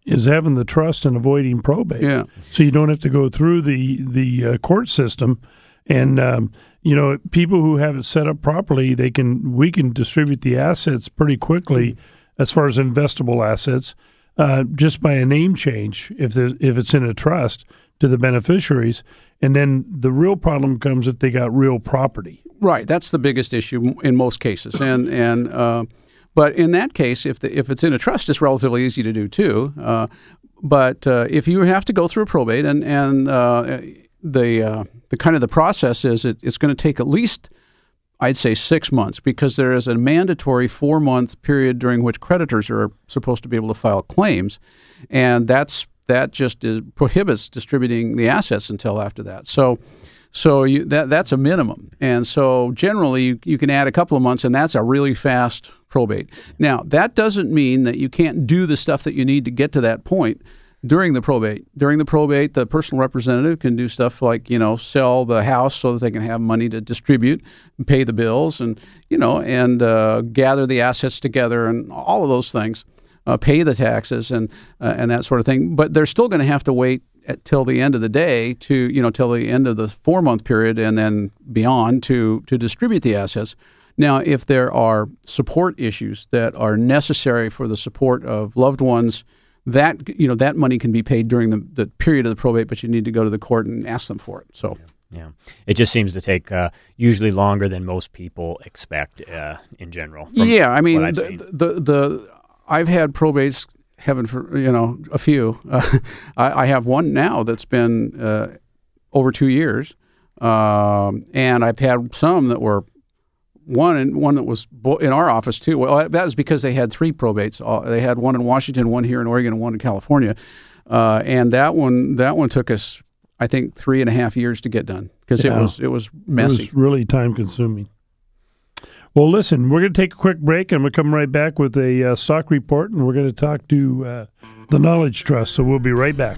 is having the trust and avoiding probate. Yeah. So you don't have to go through the the uh, court system, and um, you know, people who have it set up properly, they can we can distribute the assets pretty quickly as far as investable assets, uh, just by a name change if there's, if it's in a trust to the beneficiaries, and then the real problem comes if they got real property. Right, that's the biggest issue in most cases, and and uh, but in that case, if the, if it's in a trust, it's relatively easy to do too. Uh, but uh, if you have to go through a probate, and and uh, the uh, the kind of the process is it, it's going to take at least, I'd say, six months because there is a mandatory four month period during which creditors are supposed to be able to file claims, and that's that just is, prohibits distributing the assets until after that. So. So you, that that's a minimum. And so generally you, you can add a couple of months, and that's a really fast probate. Now, that doesn't mean that you can't do the stuff that you need to get to that point during the probate. During the probate, the personal representative can do stuff like, you know, sell the house so that they can have money to distribute and pay the bills and, you know, and uh, gather the assets together and all of those things, uh, pay the taxes and uh, and that sort of thing. But they're still going to have to wait till the end of the day to, you know, till the end of the four-month period and then beyond to to distribute the assets. Now, if there are support issues that are necessary for the support of loved ones, that, you know, that money can be paid during the, the period of the probate, but you need to go to the court and ask them for it. So, yeah, yeah. It just seems to take uh, usually longer than most people expect uh, in general. Yeah, I mean, the, the the I've had probates. Heaven for, you know, a few. Uh, I, I have one now that's been uh, over two years, um, and I've had some that were one and one that was in our office too. Well, that was because they had three probates. They had one in Washington, one here in Oregon, and one in California. Uh, and that one, that one took us, I think, three and a half years to get done because yeah. it was it was messy. It was really time consuming. Well, listen, we're going to take a quick break, and we'll come right back with a uh, stock report, and we're going to talk to uh, the Knowledge Trust, so we'll be right back.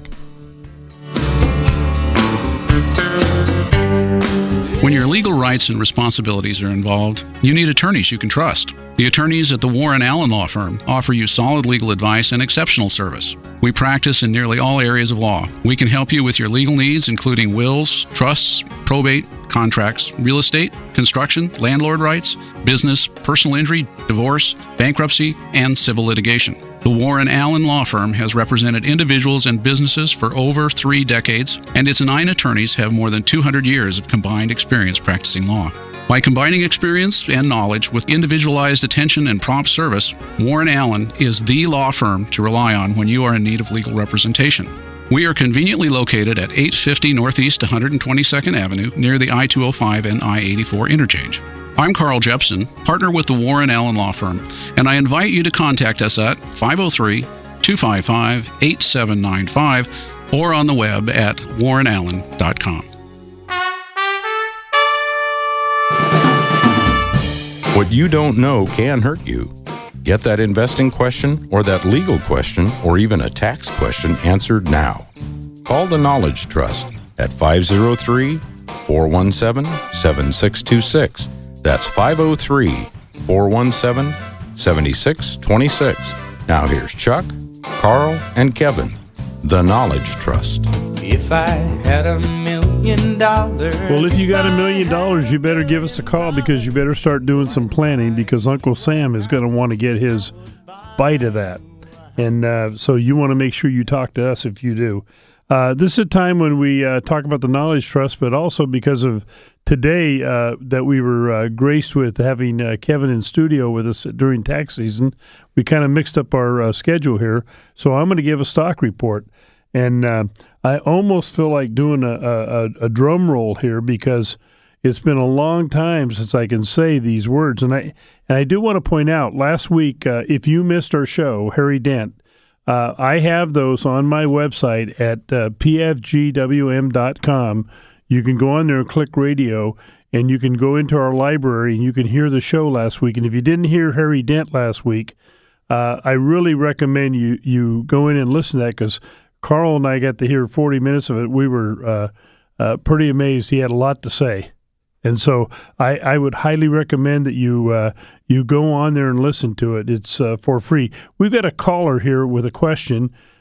When your legal rights and responsibilities are involved, you need attorneys you can trust. The attorneys at the Warren Allen Law Firm offer you solid legal advice and exceptional service. We practice in nearly all areas of law. We can help you with your legal needs, including wills, trusts, probate, contracts, real estate, construction, landlord rights, business, personal injury, divorce, bankruptcy, and civil litigation. The Warren Allen Law Firm has represented individuals and businesses for over three decades, and its nine attorneys have more than two hundred years of combined experience practicing law. By combining experience and knowledge with individualized attention and prompt service, Warren Allen is the law firm to rely on when you are in need of legal representation. We are conveniently located at eight fifty Northeast one hundred twenty-second Avenue near the I two oh five and I eighty-four interchange. I'm Carl Jepson, partner with the Warren Allen Law Firm, and I invite you to contact us at five oh three, two five five, eight seven nine five or on the web at warren allen dot com. What you don't know can hurt you. Get that investing question or that legal question or even a tax question answered now. Call the Knowledge Trust at five oh three, four one seven, seven six two six. That's five oh three, four one seven, seven six two six. Now here's Chuck, Carl, and Kevin, the Knowledge Trust. If I had a million dollars. Well, if you got a million dollars, you better give us a call because you better start doing some planning because Uncle Sam is going to want to get his bite of that. And uh, so you want to make sure you talk to us if you do. Uh, this is a time when we uh, talk about the Knowledge Trust, but also because of today uh, that we were uh, graced with having uh, Kevin in studio with us during tax season, we kind of mixed up our uh, schedule here. So I'm going to give a stock report. And uh, I almost feel like doing a, a, a drum roll here because it's been a long time since I can say these words. And I and I do want to point out, last week, uh, if you missed our show, Harry Dent, uh, I have those on my website at uh, p f g w m dot com. You can go on there and click radio, and you can go into our library, and you can hear the show last week. And if you didn't hear Harry Dent last week, uh, I really recommend you, you go in and listen to that because Carl and I got to hear forty minutes of it. We were uh, uh, pretty amazed. He had a lot to say. And so I, I would highly recommend that you uh, you go on there and listen to it. It's uh, for free. We've got a caller here with a question,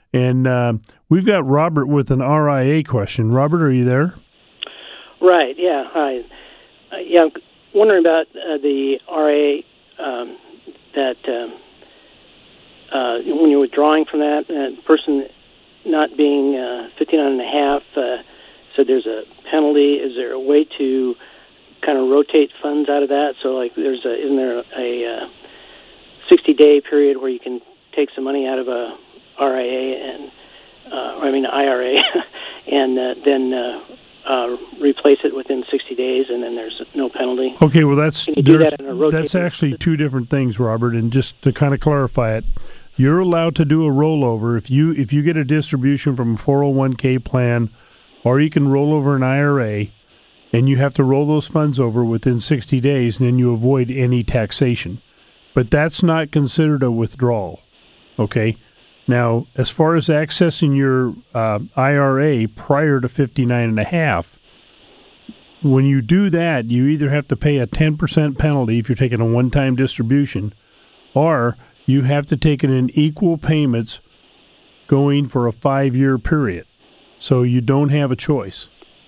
And uh, we've got Robert with an R I A question. Robert, are you there? Right, yeah, hi. Uh, yeah, I'm wondering about uh, the R I A um, that um, uh, when you're withdrawing from that, uh, person not being uh, fifty-nine and a half, uh, so there's a penalty. Is there a way to kind of rotate funds out of that? So, like, there's a, isn't there a sixty-day uh, period where you can take some money out of a R I A and, uh, or I mean I R A, and uh, then uh, uh, replace it within sixty days, and then there's no penalty? Okay, well, that's Can you do that in a rotating that's actually two different things, Robert. And just to kind of clarify it, you're allowed to do a rollover if you if you get a distribution from a four oh one k plan, or you can roll over an I R A, and you have to roll those funds over within sixty days, and then you avoid any taxation. But that's not considered a withdrawal, okay? Now, as far as accessing your uh, I R A prior to fifty-nine and a half, when you do that, you either have to pay a ten percent penalty if you're taking a one-time distribution, or you have to take it in equal payments going for a five-year period. So you don't have a choice.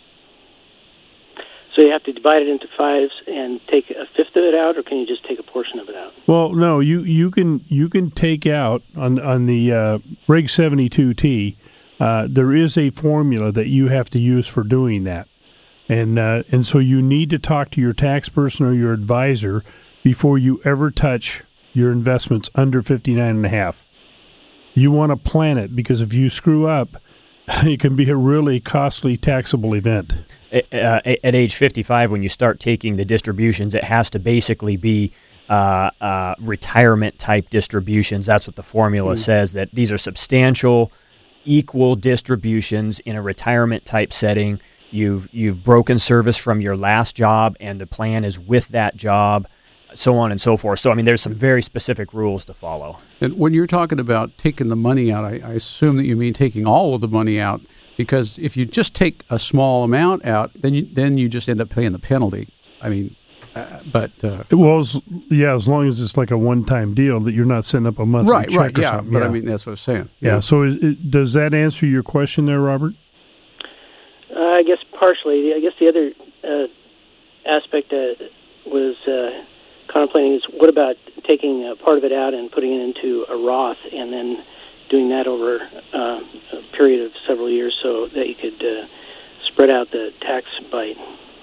So you have to divide it into fives and take a fifth of it out, or can you just take a portion of it out? Well, no, you, you can you can take out on on the uh, Reg seventy-two T. Uh, there is a formula that you have to use for doing that, and uh, and so you need to talk to your tax person or your advisor before you ever touch your investments under fifty-nine and a half. You want to plan it, because if you screw up, it can be a really costly taxable event. Uh, at age fifty-five, when you start taking the distributions, it has to basically be uh, uh, retirement-type distributions. That's what the formula mm. says, that these are substantial, equal distributions in a retirement-type setting. You've you've broken service from your last job, and the plan is with that job, so on and so forth. So, I mean, there's some very specific rules to follow. And when you're talking about taking the money out, I, I assume that you mean taking all of the money out, because if you just take a small amount out, then you, then you just end up paying the penalty. I mean, uh, but... Uh, well, as, yeah, as long as it's like a one-time deal that you're not setting up a monthly right, check right, or yeah, something. But yeah, I mean, that's what I was saying. Yeah, yeah. So is, it, does that answer your question there, Robert? Uh, I guess partially. I guess the other uh, aspect uh, was... Uh, contemplating is, what about taking a part of it out and putting it into a Roth and then doing that over uh, a period of several years so that you could uh, spread out the tax bite?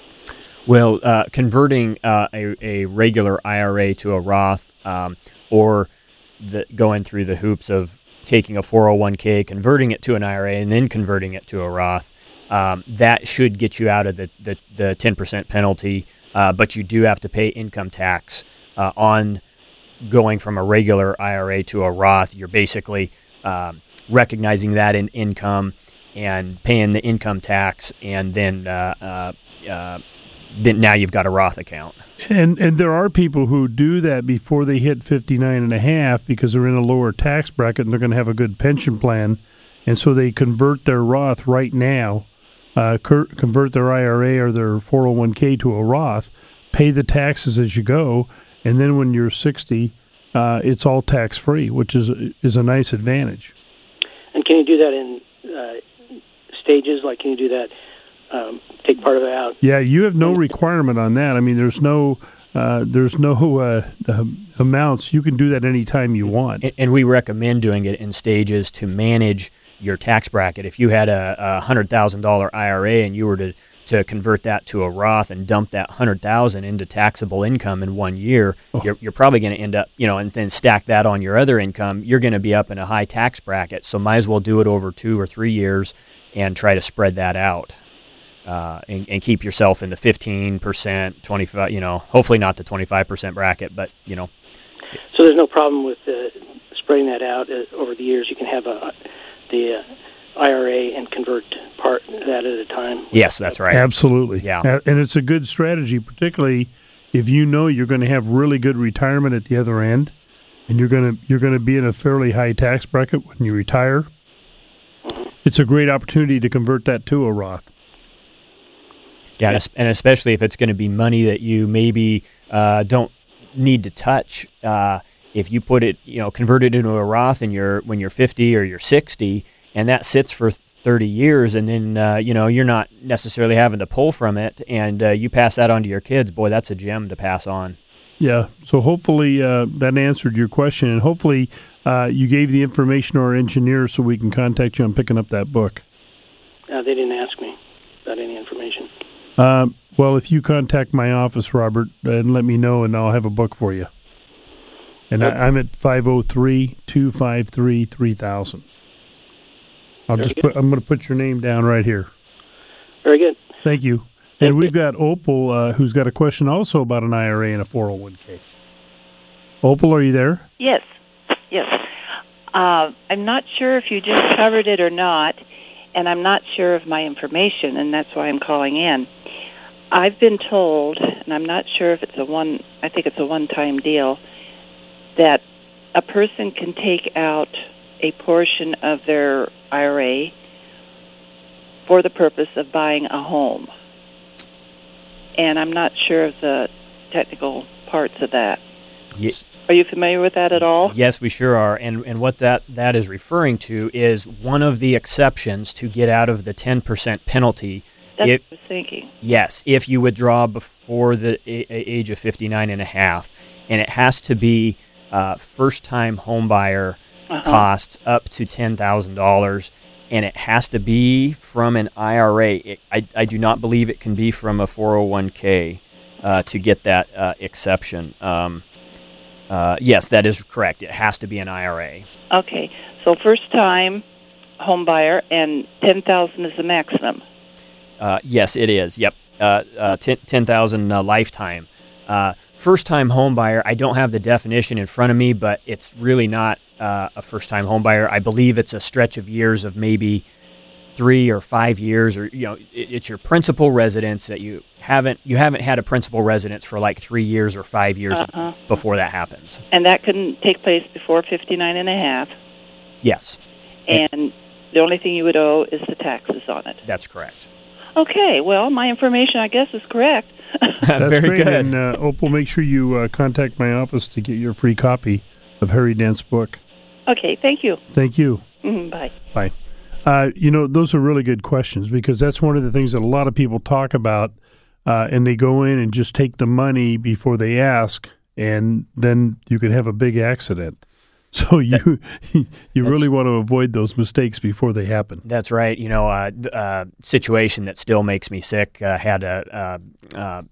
Well, uh, converting uh, a, a regular I R A to a Roth, um, or the, going through the hoops of taking a four oh one k, converting it to an I R A, and then converting it to a Roth, um, that should get you out of the, the, the ten percent penalty. Uh, but you do have to pay income tax uh, on going from a regular I R A to a Roth. You're basically um, recognizing that in income and paying the income tax, and then uh, uh, uh, then now you've got a Roth account. And and there are people who do that before they hit fifty-nine and a half because they're in a lower tax bracket and they're going to have a good pension plan, and so they convert their Roth right now. Uh, convert their I R A or their four oh one k to a Roth, pay the taxes as you go, and then when you're sixty, uh, it's all tax-free, which is is a nice advantage. And can you do that in uh, stages? Like, can you do that, um, take part of it out? Yeah, you have no requirement on that. I mean, there's no uh, there's no uh, uh, amounts. You can do that anytime you want. And, and we recommend doing it in stages to manage your tax bracket. If you had a, a one hundred thousand dollars I R A and you were to, to convert that to a Roth and dump that one hundred thousand dollars into taxable income in one year, oh. you're, you're probably going to end up, you know, and then stack that on your other income, you're going to be up in a high tax bracket. So might as well do it over two or three years and try to spread that out uh, and, and keep yourself in the fifteen percent, twenty-five, you know, hopefully not the twenty-five percent bracket, but, you know. So there's no problem with uh, spreading that out uh, over the years. You can have a the uh, I R A and convert part of that at a time. Yes, that's right. Absolutely. Yeah. Uh, and it's a good strategy, particularly if you know you're going to have really good retirement at the other end, and you're going to you're going to be in a fairly high tax bracket when you retire. Mm-hmm. It's a great opportunity to convert that to a Roth. Yeah, and especially if it's going to be money that you maybe uh, don't need to touch uh, if you put it, you know, convert it into a Roth and you're when you're fifty or you're sixty, and that sits for thirty years, and then uh, you know you're not necessarily having to pull from it, and uh, you pass that on to your kids. Boy, that's a gem to pass on. Yeah. So hopefully uh, that answered your question, and hopefully uh, you gave the information to our engineer so we can contact you on picking up that book. Uh, they didn't ask me about any information. Uh, well, if you contact my office, Robert, and let me know, and I'll have a book for you. And I, I'm at five oh three, two five three, three thousand. I'll Very just good. put, I'm going to put your name down right here. Very good. Thank you. And we've got Opal, uh, who's got a question also about an I R A and a four oh one k. Opal, are you there? Yes, yes. Uh, I'm not sure if you just covered it or not, and I'm not sure of my information, and that's why I'm calling in. I've been told, and I'm not sure if it's a one, I think it's a one-time deal, that a person can take out a portion of their I R A for the purpose of buying a home. And I'm not sure of the technical parts of that. Yes. Are you familiar with that at all? Yes, we sure are. And and what that, that is referring to is one of the exceptions to get out of the ten percent penalty. That's if, what I was thinking. Yes, if you withdraw before the a- age of fifty-nine and a half. And it has to be uh, first-time home buyer Uh-huh. costs up to ten thousand dollars. And it has to be from an I R A. It, I, I do not believe it can be from a four oh one k uh, to get that uh, exception. Um, uh, yes, that is correct. It has to be an I R A. Okay, so first-time home buyer, and ten thousand is the maximum. Uh, yes, it is. Yep, uh, uh, ten thousand uh, lifetime. Uh, first-time home buyer. I don't have the definition in front of me, but it's really not uh, a first-time home buyer. I believe it's a stretch of years of maybe three or five years, or you know, it, it's your principal residence that you haven't you haven't had a principal residence for like three years or five years Uh-huh. before that happens. And that can take place before fifty-nine and a half. Yes, And the only thing you would owe is the taxes on it. that's correct. Okay, well, my information, I guess, is correct. That's Very great. good. And uh, Opal, make sure you uh, contact my office to get your free copy of Harry Dent's book. Okay, thank you. Thank you. Mm, bye. Bye. Uh, you know, those are really good questions because that's one of the things that a lot of people talk about, uh, and they go in and just take the money before they ask, and then you can have a big accident. So you you really want to avoid those mistakes before they happen. That's right. You know, uh, uh, situation that still makes me sick. Uh, had a uh, uh,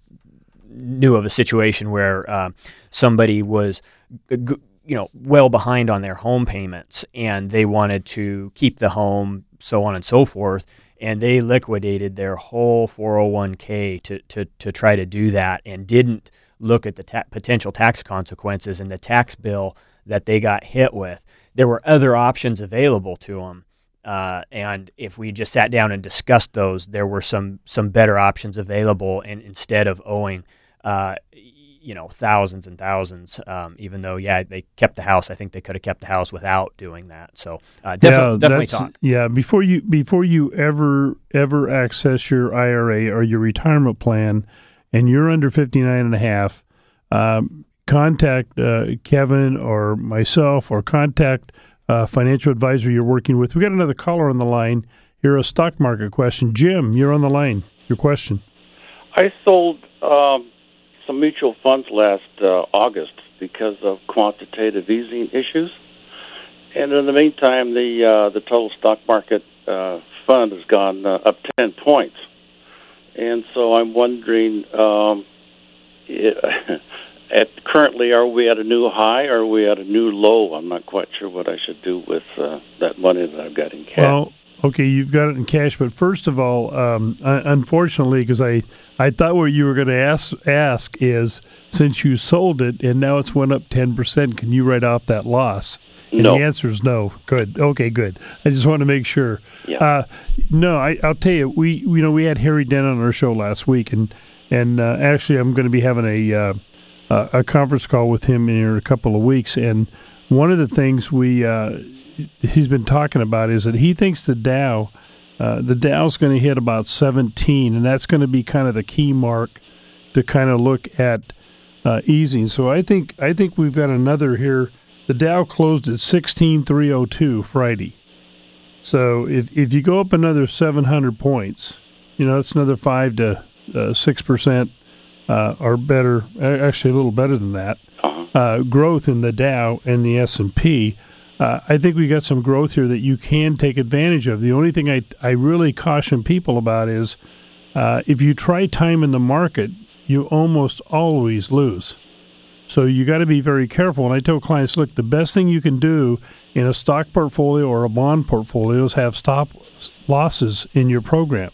knew of a situation where uh, somebody was, g- you know, well behind on their home payments, and they wanted to keep the home, so on and so forth, and they liquidated their whole four oh one k to to to try to do that, and didn't look at the ta- potential tax consequences and the tax bill that they got hit with. There were other options available to them, uh, and if we just sat down and discussed those, there were some some better options available. And instead of owing, uh, you know, thousands and thousands, um, even though yeah they kept the house, I think they could have kept the house without doing that. So uh, defi- yeah, definitely that's- talk. Yeah, before you before you ever ever access your I R A or your retirement plan, and you're under fifty-nine and a half, um, contact uh, Kevin or myself, or contact a financial advisor you're working with. We got another caller on the line here, a stock market question. Jim, you're on the line. Your question. I sold um, some mutual funds last uh, August because of quantitative easing issues, and in the meantime, the uh, the total stock market uh, fund has gone uh, up ten points, and so I'm wondering. Um, it, At currently, are we at a new high or are we at a new low? I'm not quite sure what I should do with uh, that money that I've got in cash. Well, okay, you've got it in cash, but first of all, um, unfortunately, because I, I thought what you were going to ask ask is, since you sold it and now it's went up ten percent, can you write off that loss? And no. The answer is no. Good. Okay, good. I just want to make sure. Yeah. Uh, no, I, I'll tell you, we you know we had Harry Dent on our show last week, and and uh, actually I'm going to be having a uh, Uh, a conference call with him in a couple of weeks, and one of the things we uh, he's been talking about is that he thinks the Dow, uh, the Dow's going to hit about seventeen, and that's going to be kind of the key mark to kind of look at uh, easing. So I think I think we've got another here. The Dow closed at sixteen thousand three hundred two Friday. So if if you go up another seven hundred points, you know, that's another five to six percent uh, or better, actually a little better than that, uh, growth in the Dow and the S and P. Uh, I think we got some growth here that you can take advantage of. The only thing I, I really caution people about is uh, if you try timing the market, you almost always lose. So you got to be very careful. And I tell clients, look, the best thing you can do in a stock portfolio or a bond portfolio is have stop losses in your program.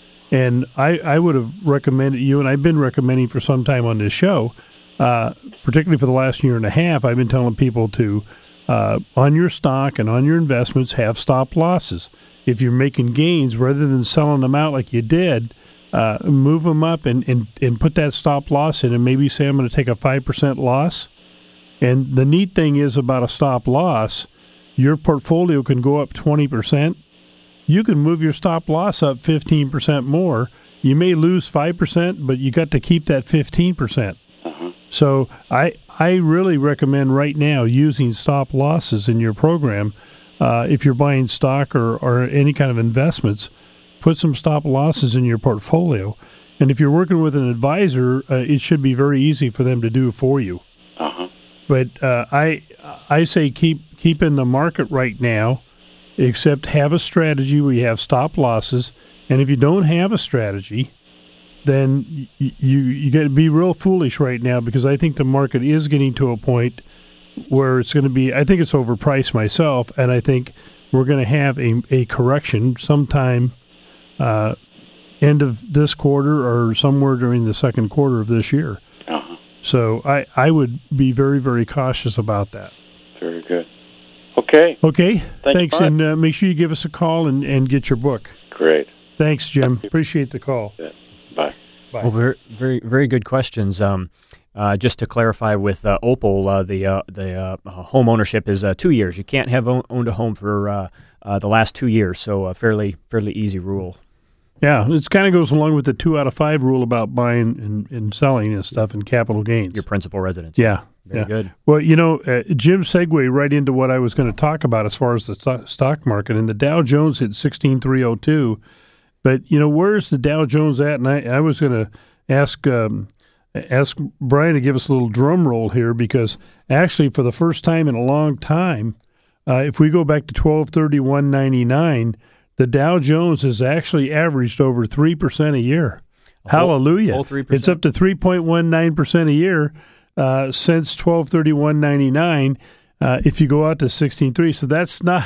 And I, I would have recommended you, and I've been recommending for some time on this show, uh, particularly for the last year and a half, I've been telling people to, uh, on your stock and on your investments, have stop losses. If you're making gains, rather than selling them out like you did, Uh, move them up and, and, and put that stop loss in and maybe say I'm going to take a five percent loss. And the neat thing is about a stop loss, your portfolio can go up twenty percent. You can move your stop loss up fifteen percent more. You may lose five percent, but you got to keep that fifteen percent. Uh-huh. So I I really recommend right now using stop losses in your program. Uh, if you're buying stock or, or any kind of investments, put some stop losses in your portfolio. And if you're working with an advisor, uh, it should be very easy for them to do for you. Uh-huh. But uh, I I say keep keep in the market right now, except have a strategy where you have stop losses. And if you don't have a strategy, then you you, you got to be real foolish right now, because I think the market is getting to a point where it's going to be, I think it's overpriced myself, and I think we're going to have a, a correction sometime Uh, end of this quarter or somewhere during the second quarter of this year. Uh-huh. So I, I would be very, very cautious about that. Very good. Okay. Okay. Thanks, Thanks and uh, make sure you give us a call and, and get your book. Great. Thanks, Jim. Appreciate the call. Yeah. Bye. Bye. Well, very, very, very good questions. Um, uh, just to clarify with uh, Opal, uh, the uh, the uh, home ownership is uh, two years. You can't have own, owned a home for uh, uh, the last two years, so a fairly fairly easy rule. Yeah, it kind of goes along with the two out of five rule about buying and, and selling and stuff and capital gains. Your principal residence. Yeah. Very yeah. good. Well, you know, uh, Jim segued right into what I was going to talk about as far as the st- stock market. And the Dow Jones hit sixteen thousand three hundred two. But, you know, where's the Dow Jones at? And I, I was going to ask um, ask Brian to give us a little drum roll here, because actually for the first time in a long time, uh, if we go back to twelve thirty-one ninety-nine, the Dow Jones has actually averaged over three percent a year. A whole, Hallelujah. Whole three percent. It's up to three point one nine percent a year uh, since twelve thirty-one ninety-nine uh, if you go out to sixteen three. So that's not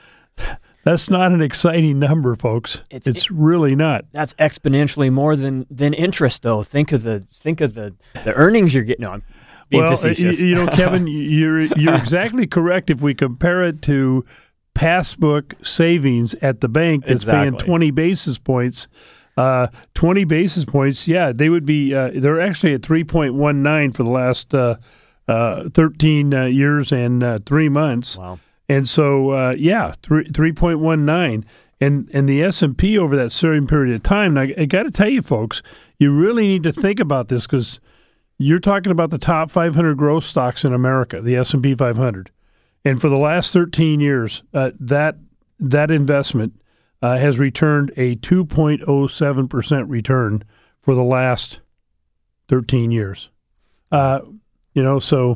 that's not an exciting number, folks. It's, it's it, really not. That's exponentially more than, than interest, though. Think of the think of the, the earnings you're getting. No, I'm being well, facetious. You, you know, Kevin, you're you're exactly correct if we compare it to passbook savings at the bank that's exactly. paying twenty basis points. Uh, twenty basis points, yeah, they would be, uh, they're actually at three point one nine for the last uh, uh, thirteen uh, years and uh, three months. Wow. And so, uh, yeah, three point one nine. And and the S and P over that same period of time, now I got to tell you, folks, you really need to think about this, because you're talking about the top five hundred growth stocks in America, the S and P five hundred. And for the last thirteen years, uh, that that investment uh, has returned a two point oh seven percent return for the last thirteen years. Uh, you know, so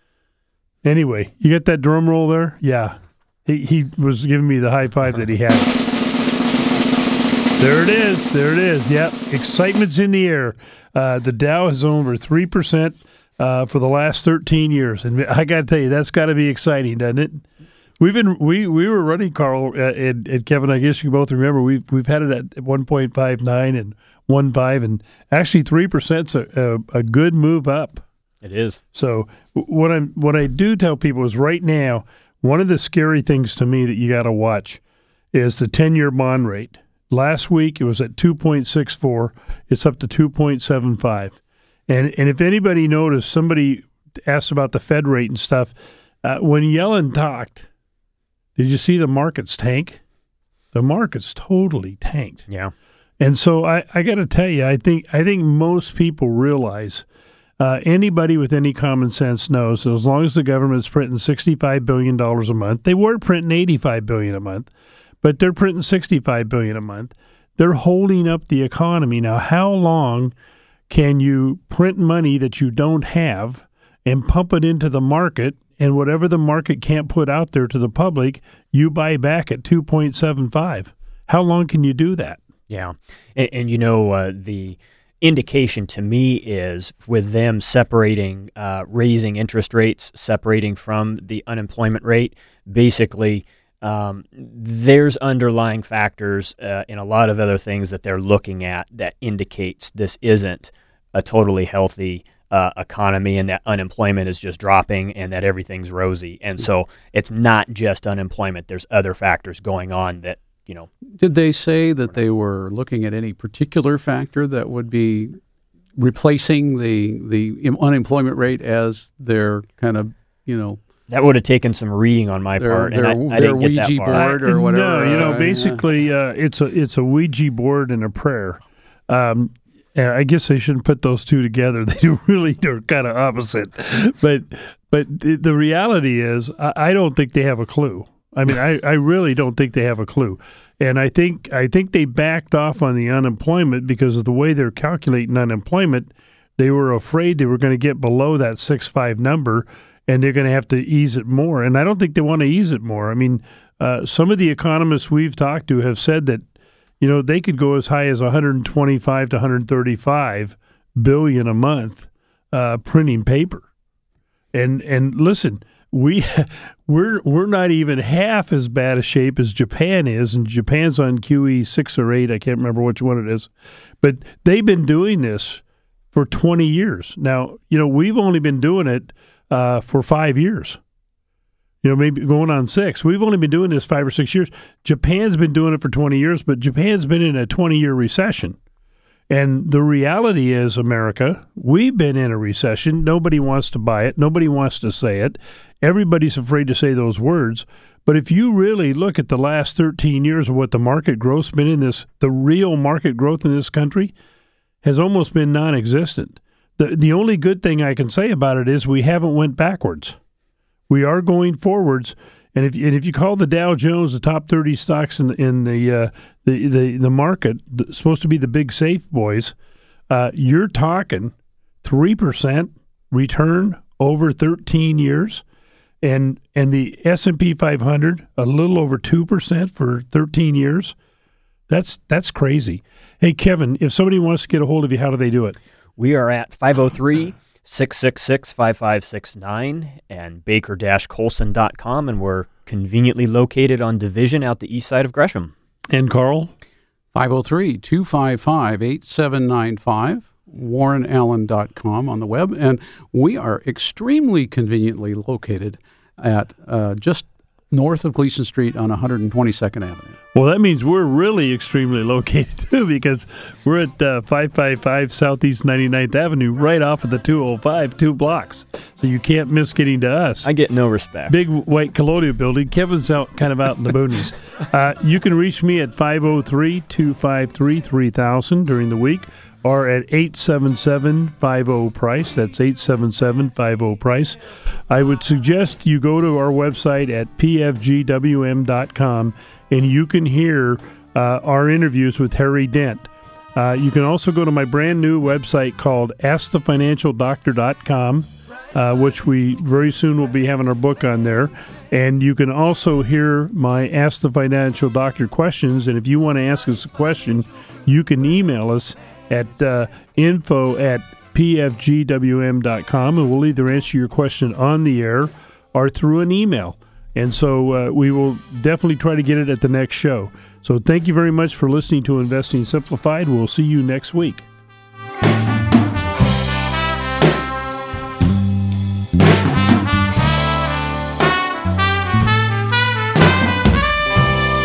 anyway, you get that drum roll there? Yeah. He he was giving me the high five that he had. There it is. There it is. Yep. Excitement's in the air. Uh, the Dow is over three percent. Uh, for the last thirteen years, and I got to tell you, that's got to be exciting, doesn't it? We've been we, we were running, Carl uh, and, and Kevin. I guess you both remember we've we've had it at one point five nine and one point five, and actually three percent's a, a a good move up. It is. So what I what I do tell people is right now, one of the scary things to me that you got to watch is the ten-year bond rate. Last week it was at two point six four. It's up to two point seven five. And and if anybody noticed, somebody asked about the Fed rate and stuff. Uh, when Yellen talked, did you see the markets tank? The markets totally tanked. Yeah. And so I, I got to tell you, I think I think most people realize Uh, anybody with any common sense knows that as long as the government's printing sixty-five billion dollars a month, they were printing eighty-five billion dollars a month, but they're printing sixty-five billion dollars a month. They're holding up the economy. Now, how long can you print money that you don't have and pump it into the market, and whatever the market can't put out there to the public, you buy back at two point seven five? How long can you do that? Yeah. And, and you know, uh, the indication to me is with them separating, uh, raising interest rates, separating from the unemployment rate, basically um, there's underlying factors uh, and a lot of other things that they're looking at that indicates this isn't a totally healthy uh, economy and that unemployment is just dropping and that everything's rosy. And so it's not just unemployment. There's other factors going on that, you know. Did they say that they were looking at any particular factor that would be replacing the the unemployment rate as their kind of, you know? That would have taken some reading on my their, part, their, and I, I their didn't get Ouija that far. board or whatever. No, you know, uh, basically, yeah. uh, it's a it's a Ouija board and a prayer. Um, I guess they shouldn't put those two together. They really are kind of opposite. But but the, the reality is, I, I don't think they have a clue. I mean, I, I really don't think they have a clue. And I think I think they backed off on the unemployment because of the way they're calculating unemployment. They were afraid they were going to get below that six five number, and they're going to have to ease it more. And I don't think they want to ease it more. I mean, uh, some of the economists we've talked to have said that, you know, they could go as high as one hundred twenty-five to one hundred thirty-five billion a month uh, printing paper. And and listen, we we're we're not even half as bad a shape as Japan is, and Japan's on Q E six or eight. I can't remember which one it is, but they've been doing this for twenty years now. You know, we've only been doing it uh, for five years. You know, maybe going on six. We've only been doing this five or six years. Japan's been doing it for twenty years, but Japan's been in a twenty-year recession. And the reality is, America, we've been in a recession. Nobody wants to buy it. Nobody wants to say it. Everybody's afraid to say those words. But if you really look at the last thirteen years of what the market growth's been in this, the real market growth in this country has almost been non-existent. The, the only good thing I can say about it is we haven't went backwards. We are going forwards, and if and if you call the Dow Jones the top thirty stocks in the in the uh, the, the the market, the, supposed to be the big safe boys, uh, you're talking three percent return over thirteen years, and and the S and P five hundred a little over two percent for thirteen years. That's that's crazy. Hey, Kevin, if somebody wants to get a hold of you, how do they do it? We are at five oh three, six six six, five five six nine and baker dash colson dot com, and we're conveniently located on Division out the east side of Gresham. And Carl? five oh three, two five five, eight seven nine five, warren allen dot com on the web. And we are extremely conveniently located at uh, just north of Gleason Street on one hundred twenty-second Avenue. Well, that means we're really extremely located, too, because we're at uh, five fifty-five Southeast ninety-ninth Avenue, right off of the two oh five, two blocks. So you can't miss getting to us. I get no respect. Big white colonial building. Kevin's out, kind of out in the boonies. Uh, you can reach me at five oh three, two five three, three thousand during the week, or at eight seven seven, five oh, price. That's eight seven seven, five oh, price. I would suggest you go to our website at p f g w m dot com, and you can hear uh, our interviews with Harry Dent. Uh, you can also go to my brand new website called ask the financial doctor dot com, uh, which we very soon will be having our book on there. And you can also hear my Ask the Financial Doctor questions. And if you want to ask us a question, you can email us at uh, info at p f g w m dot com, and we'll either answer your question on the air or through an email. And so uh, we will definitely try to get it at the next show. So thank you very much for listening to Investing Simplified. We'll see you next week.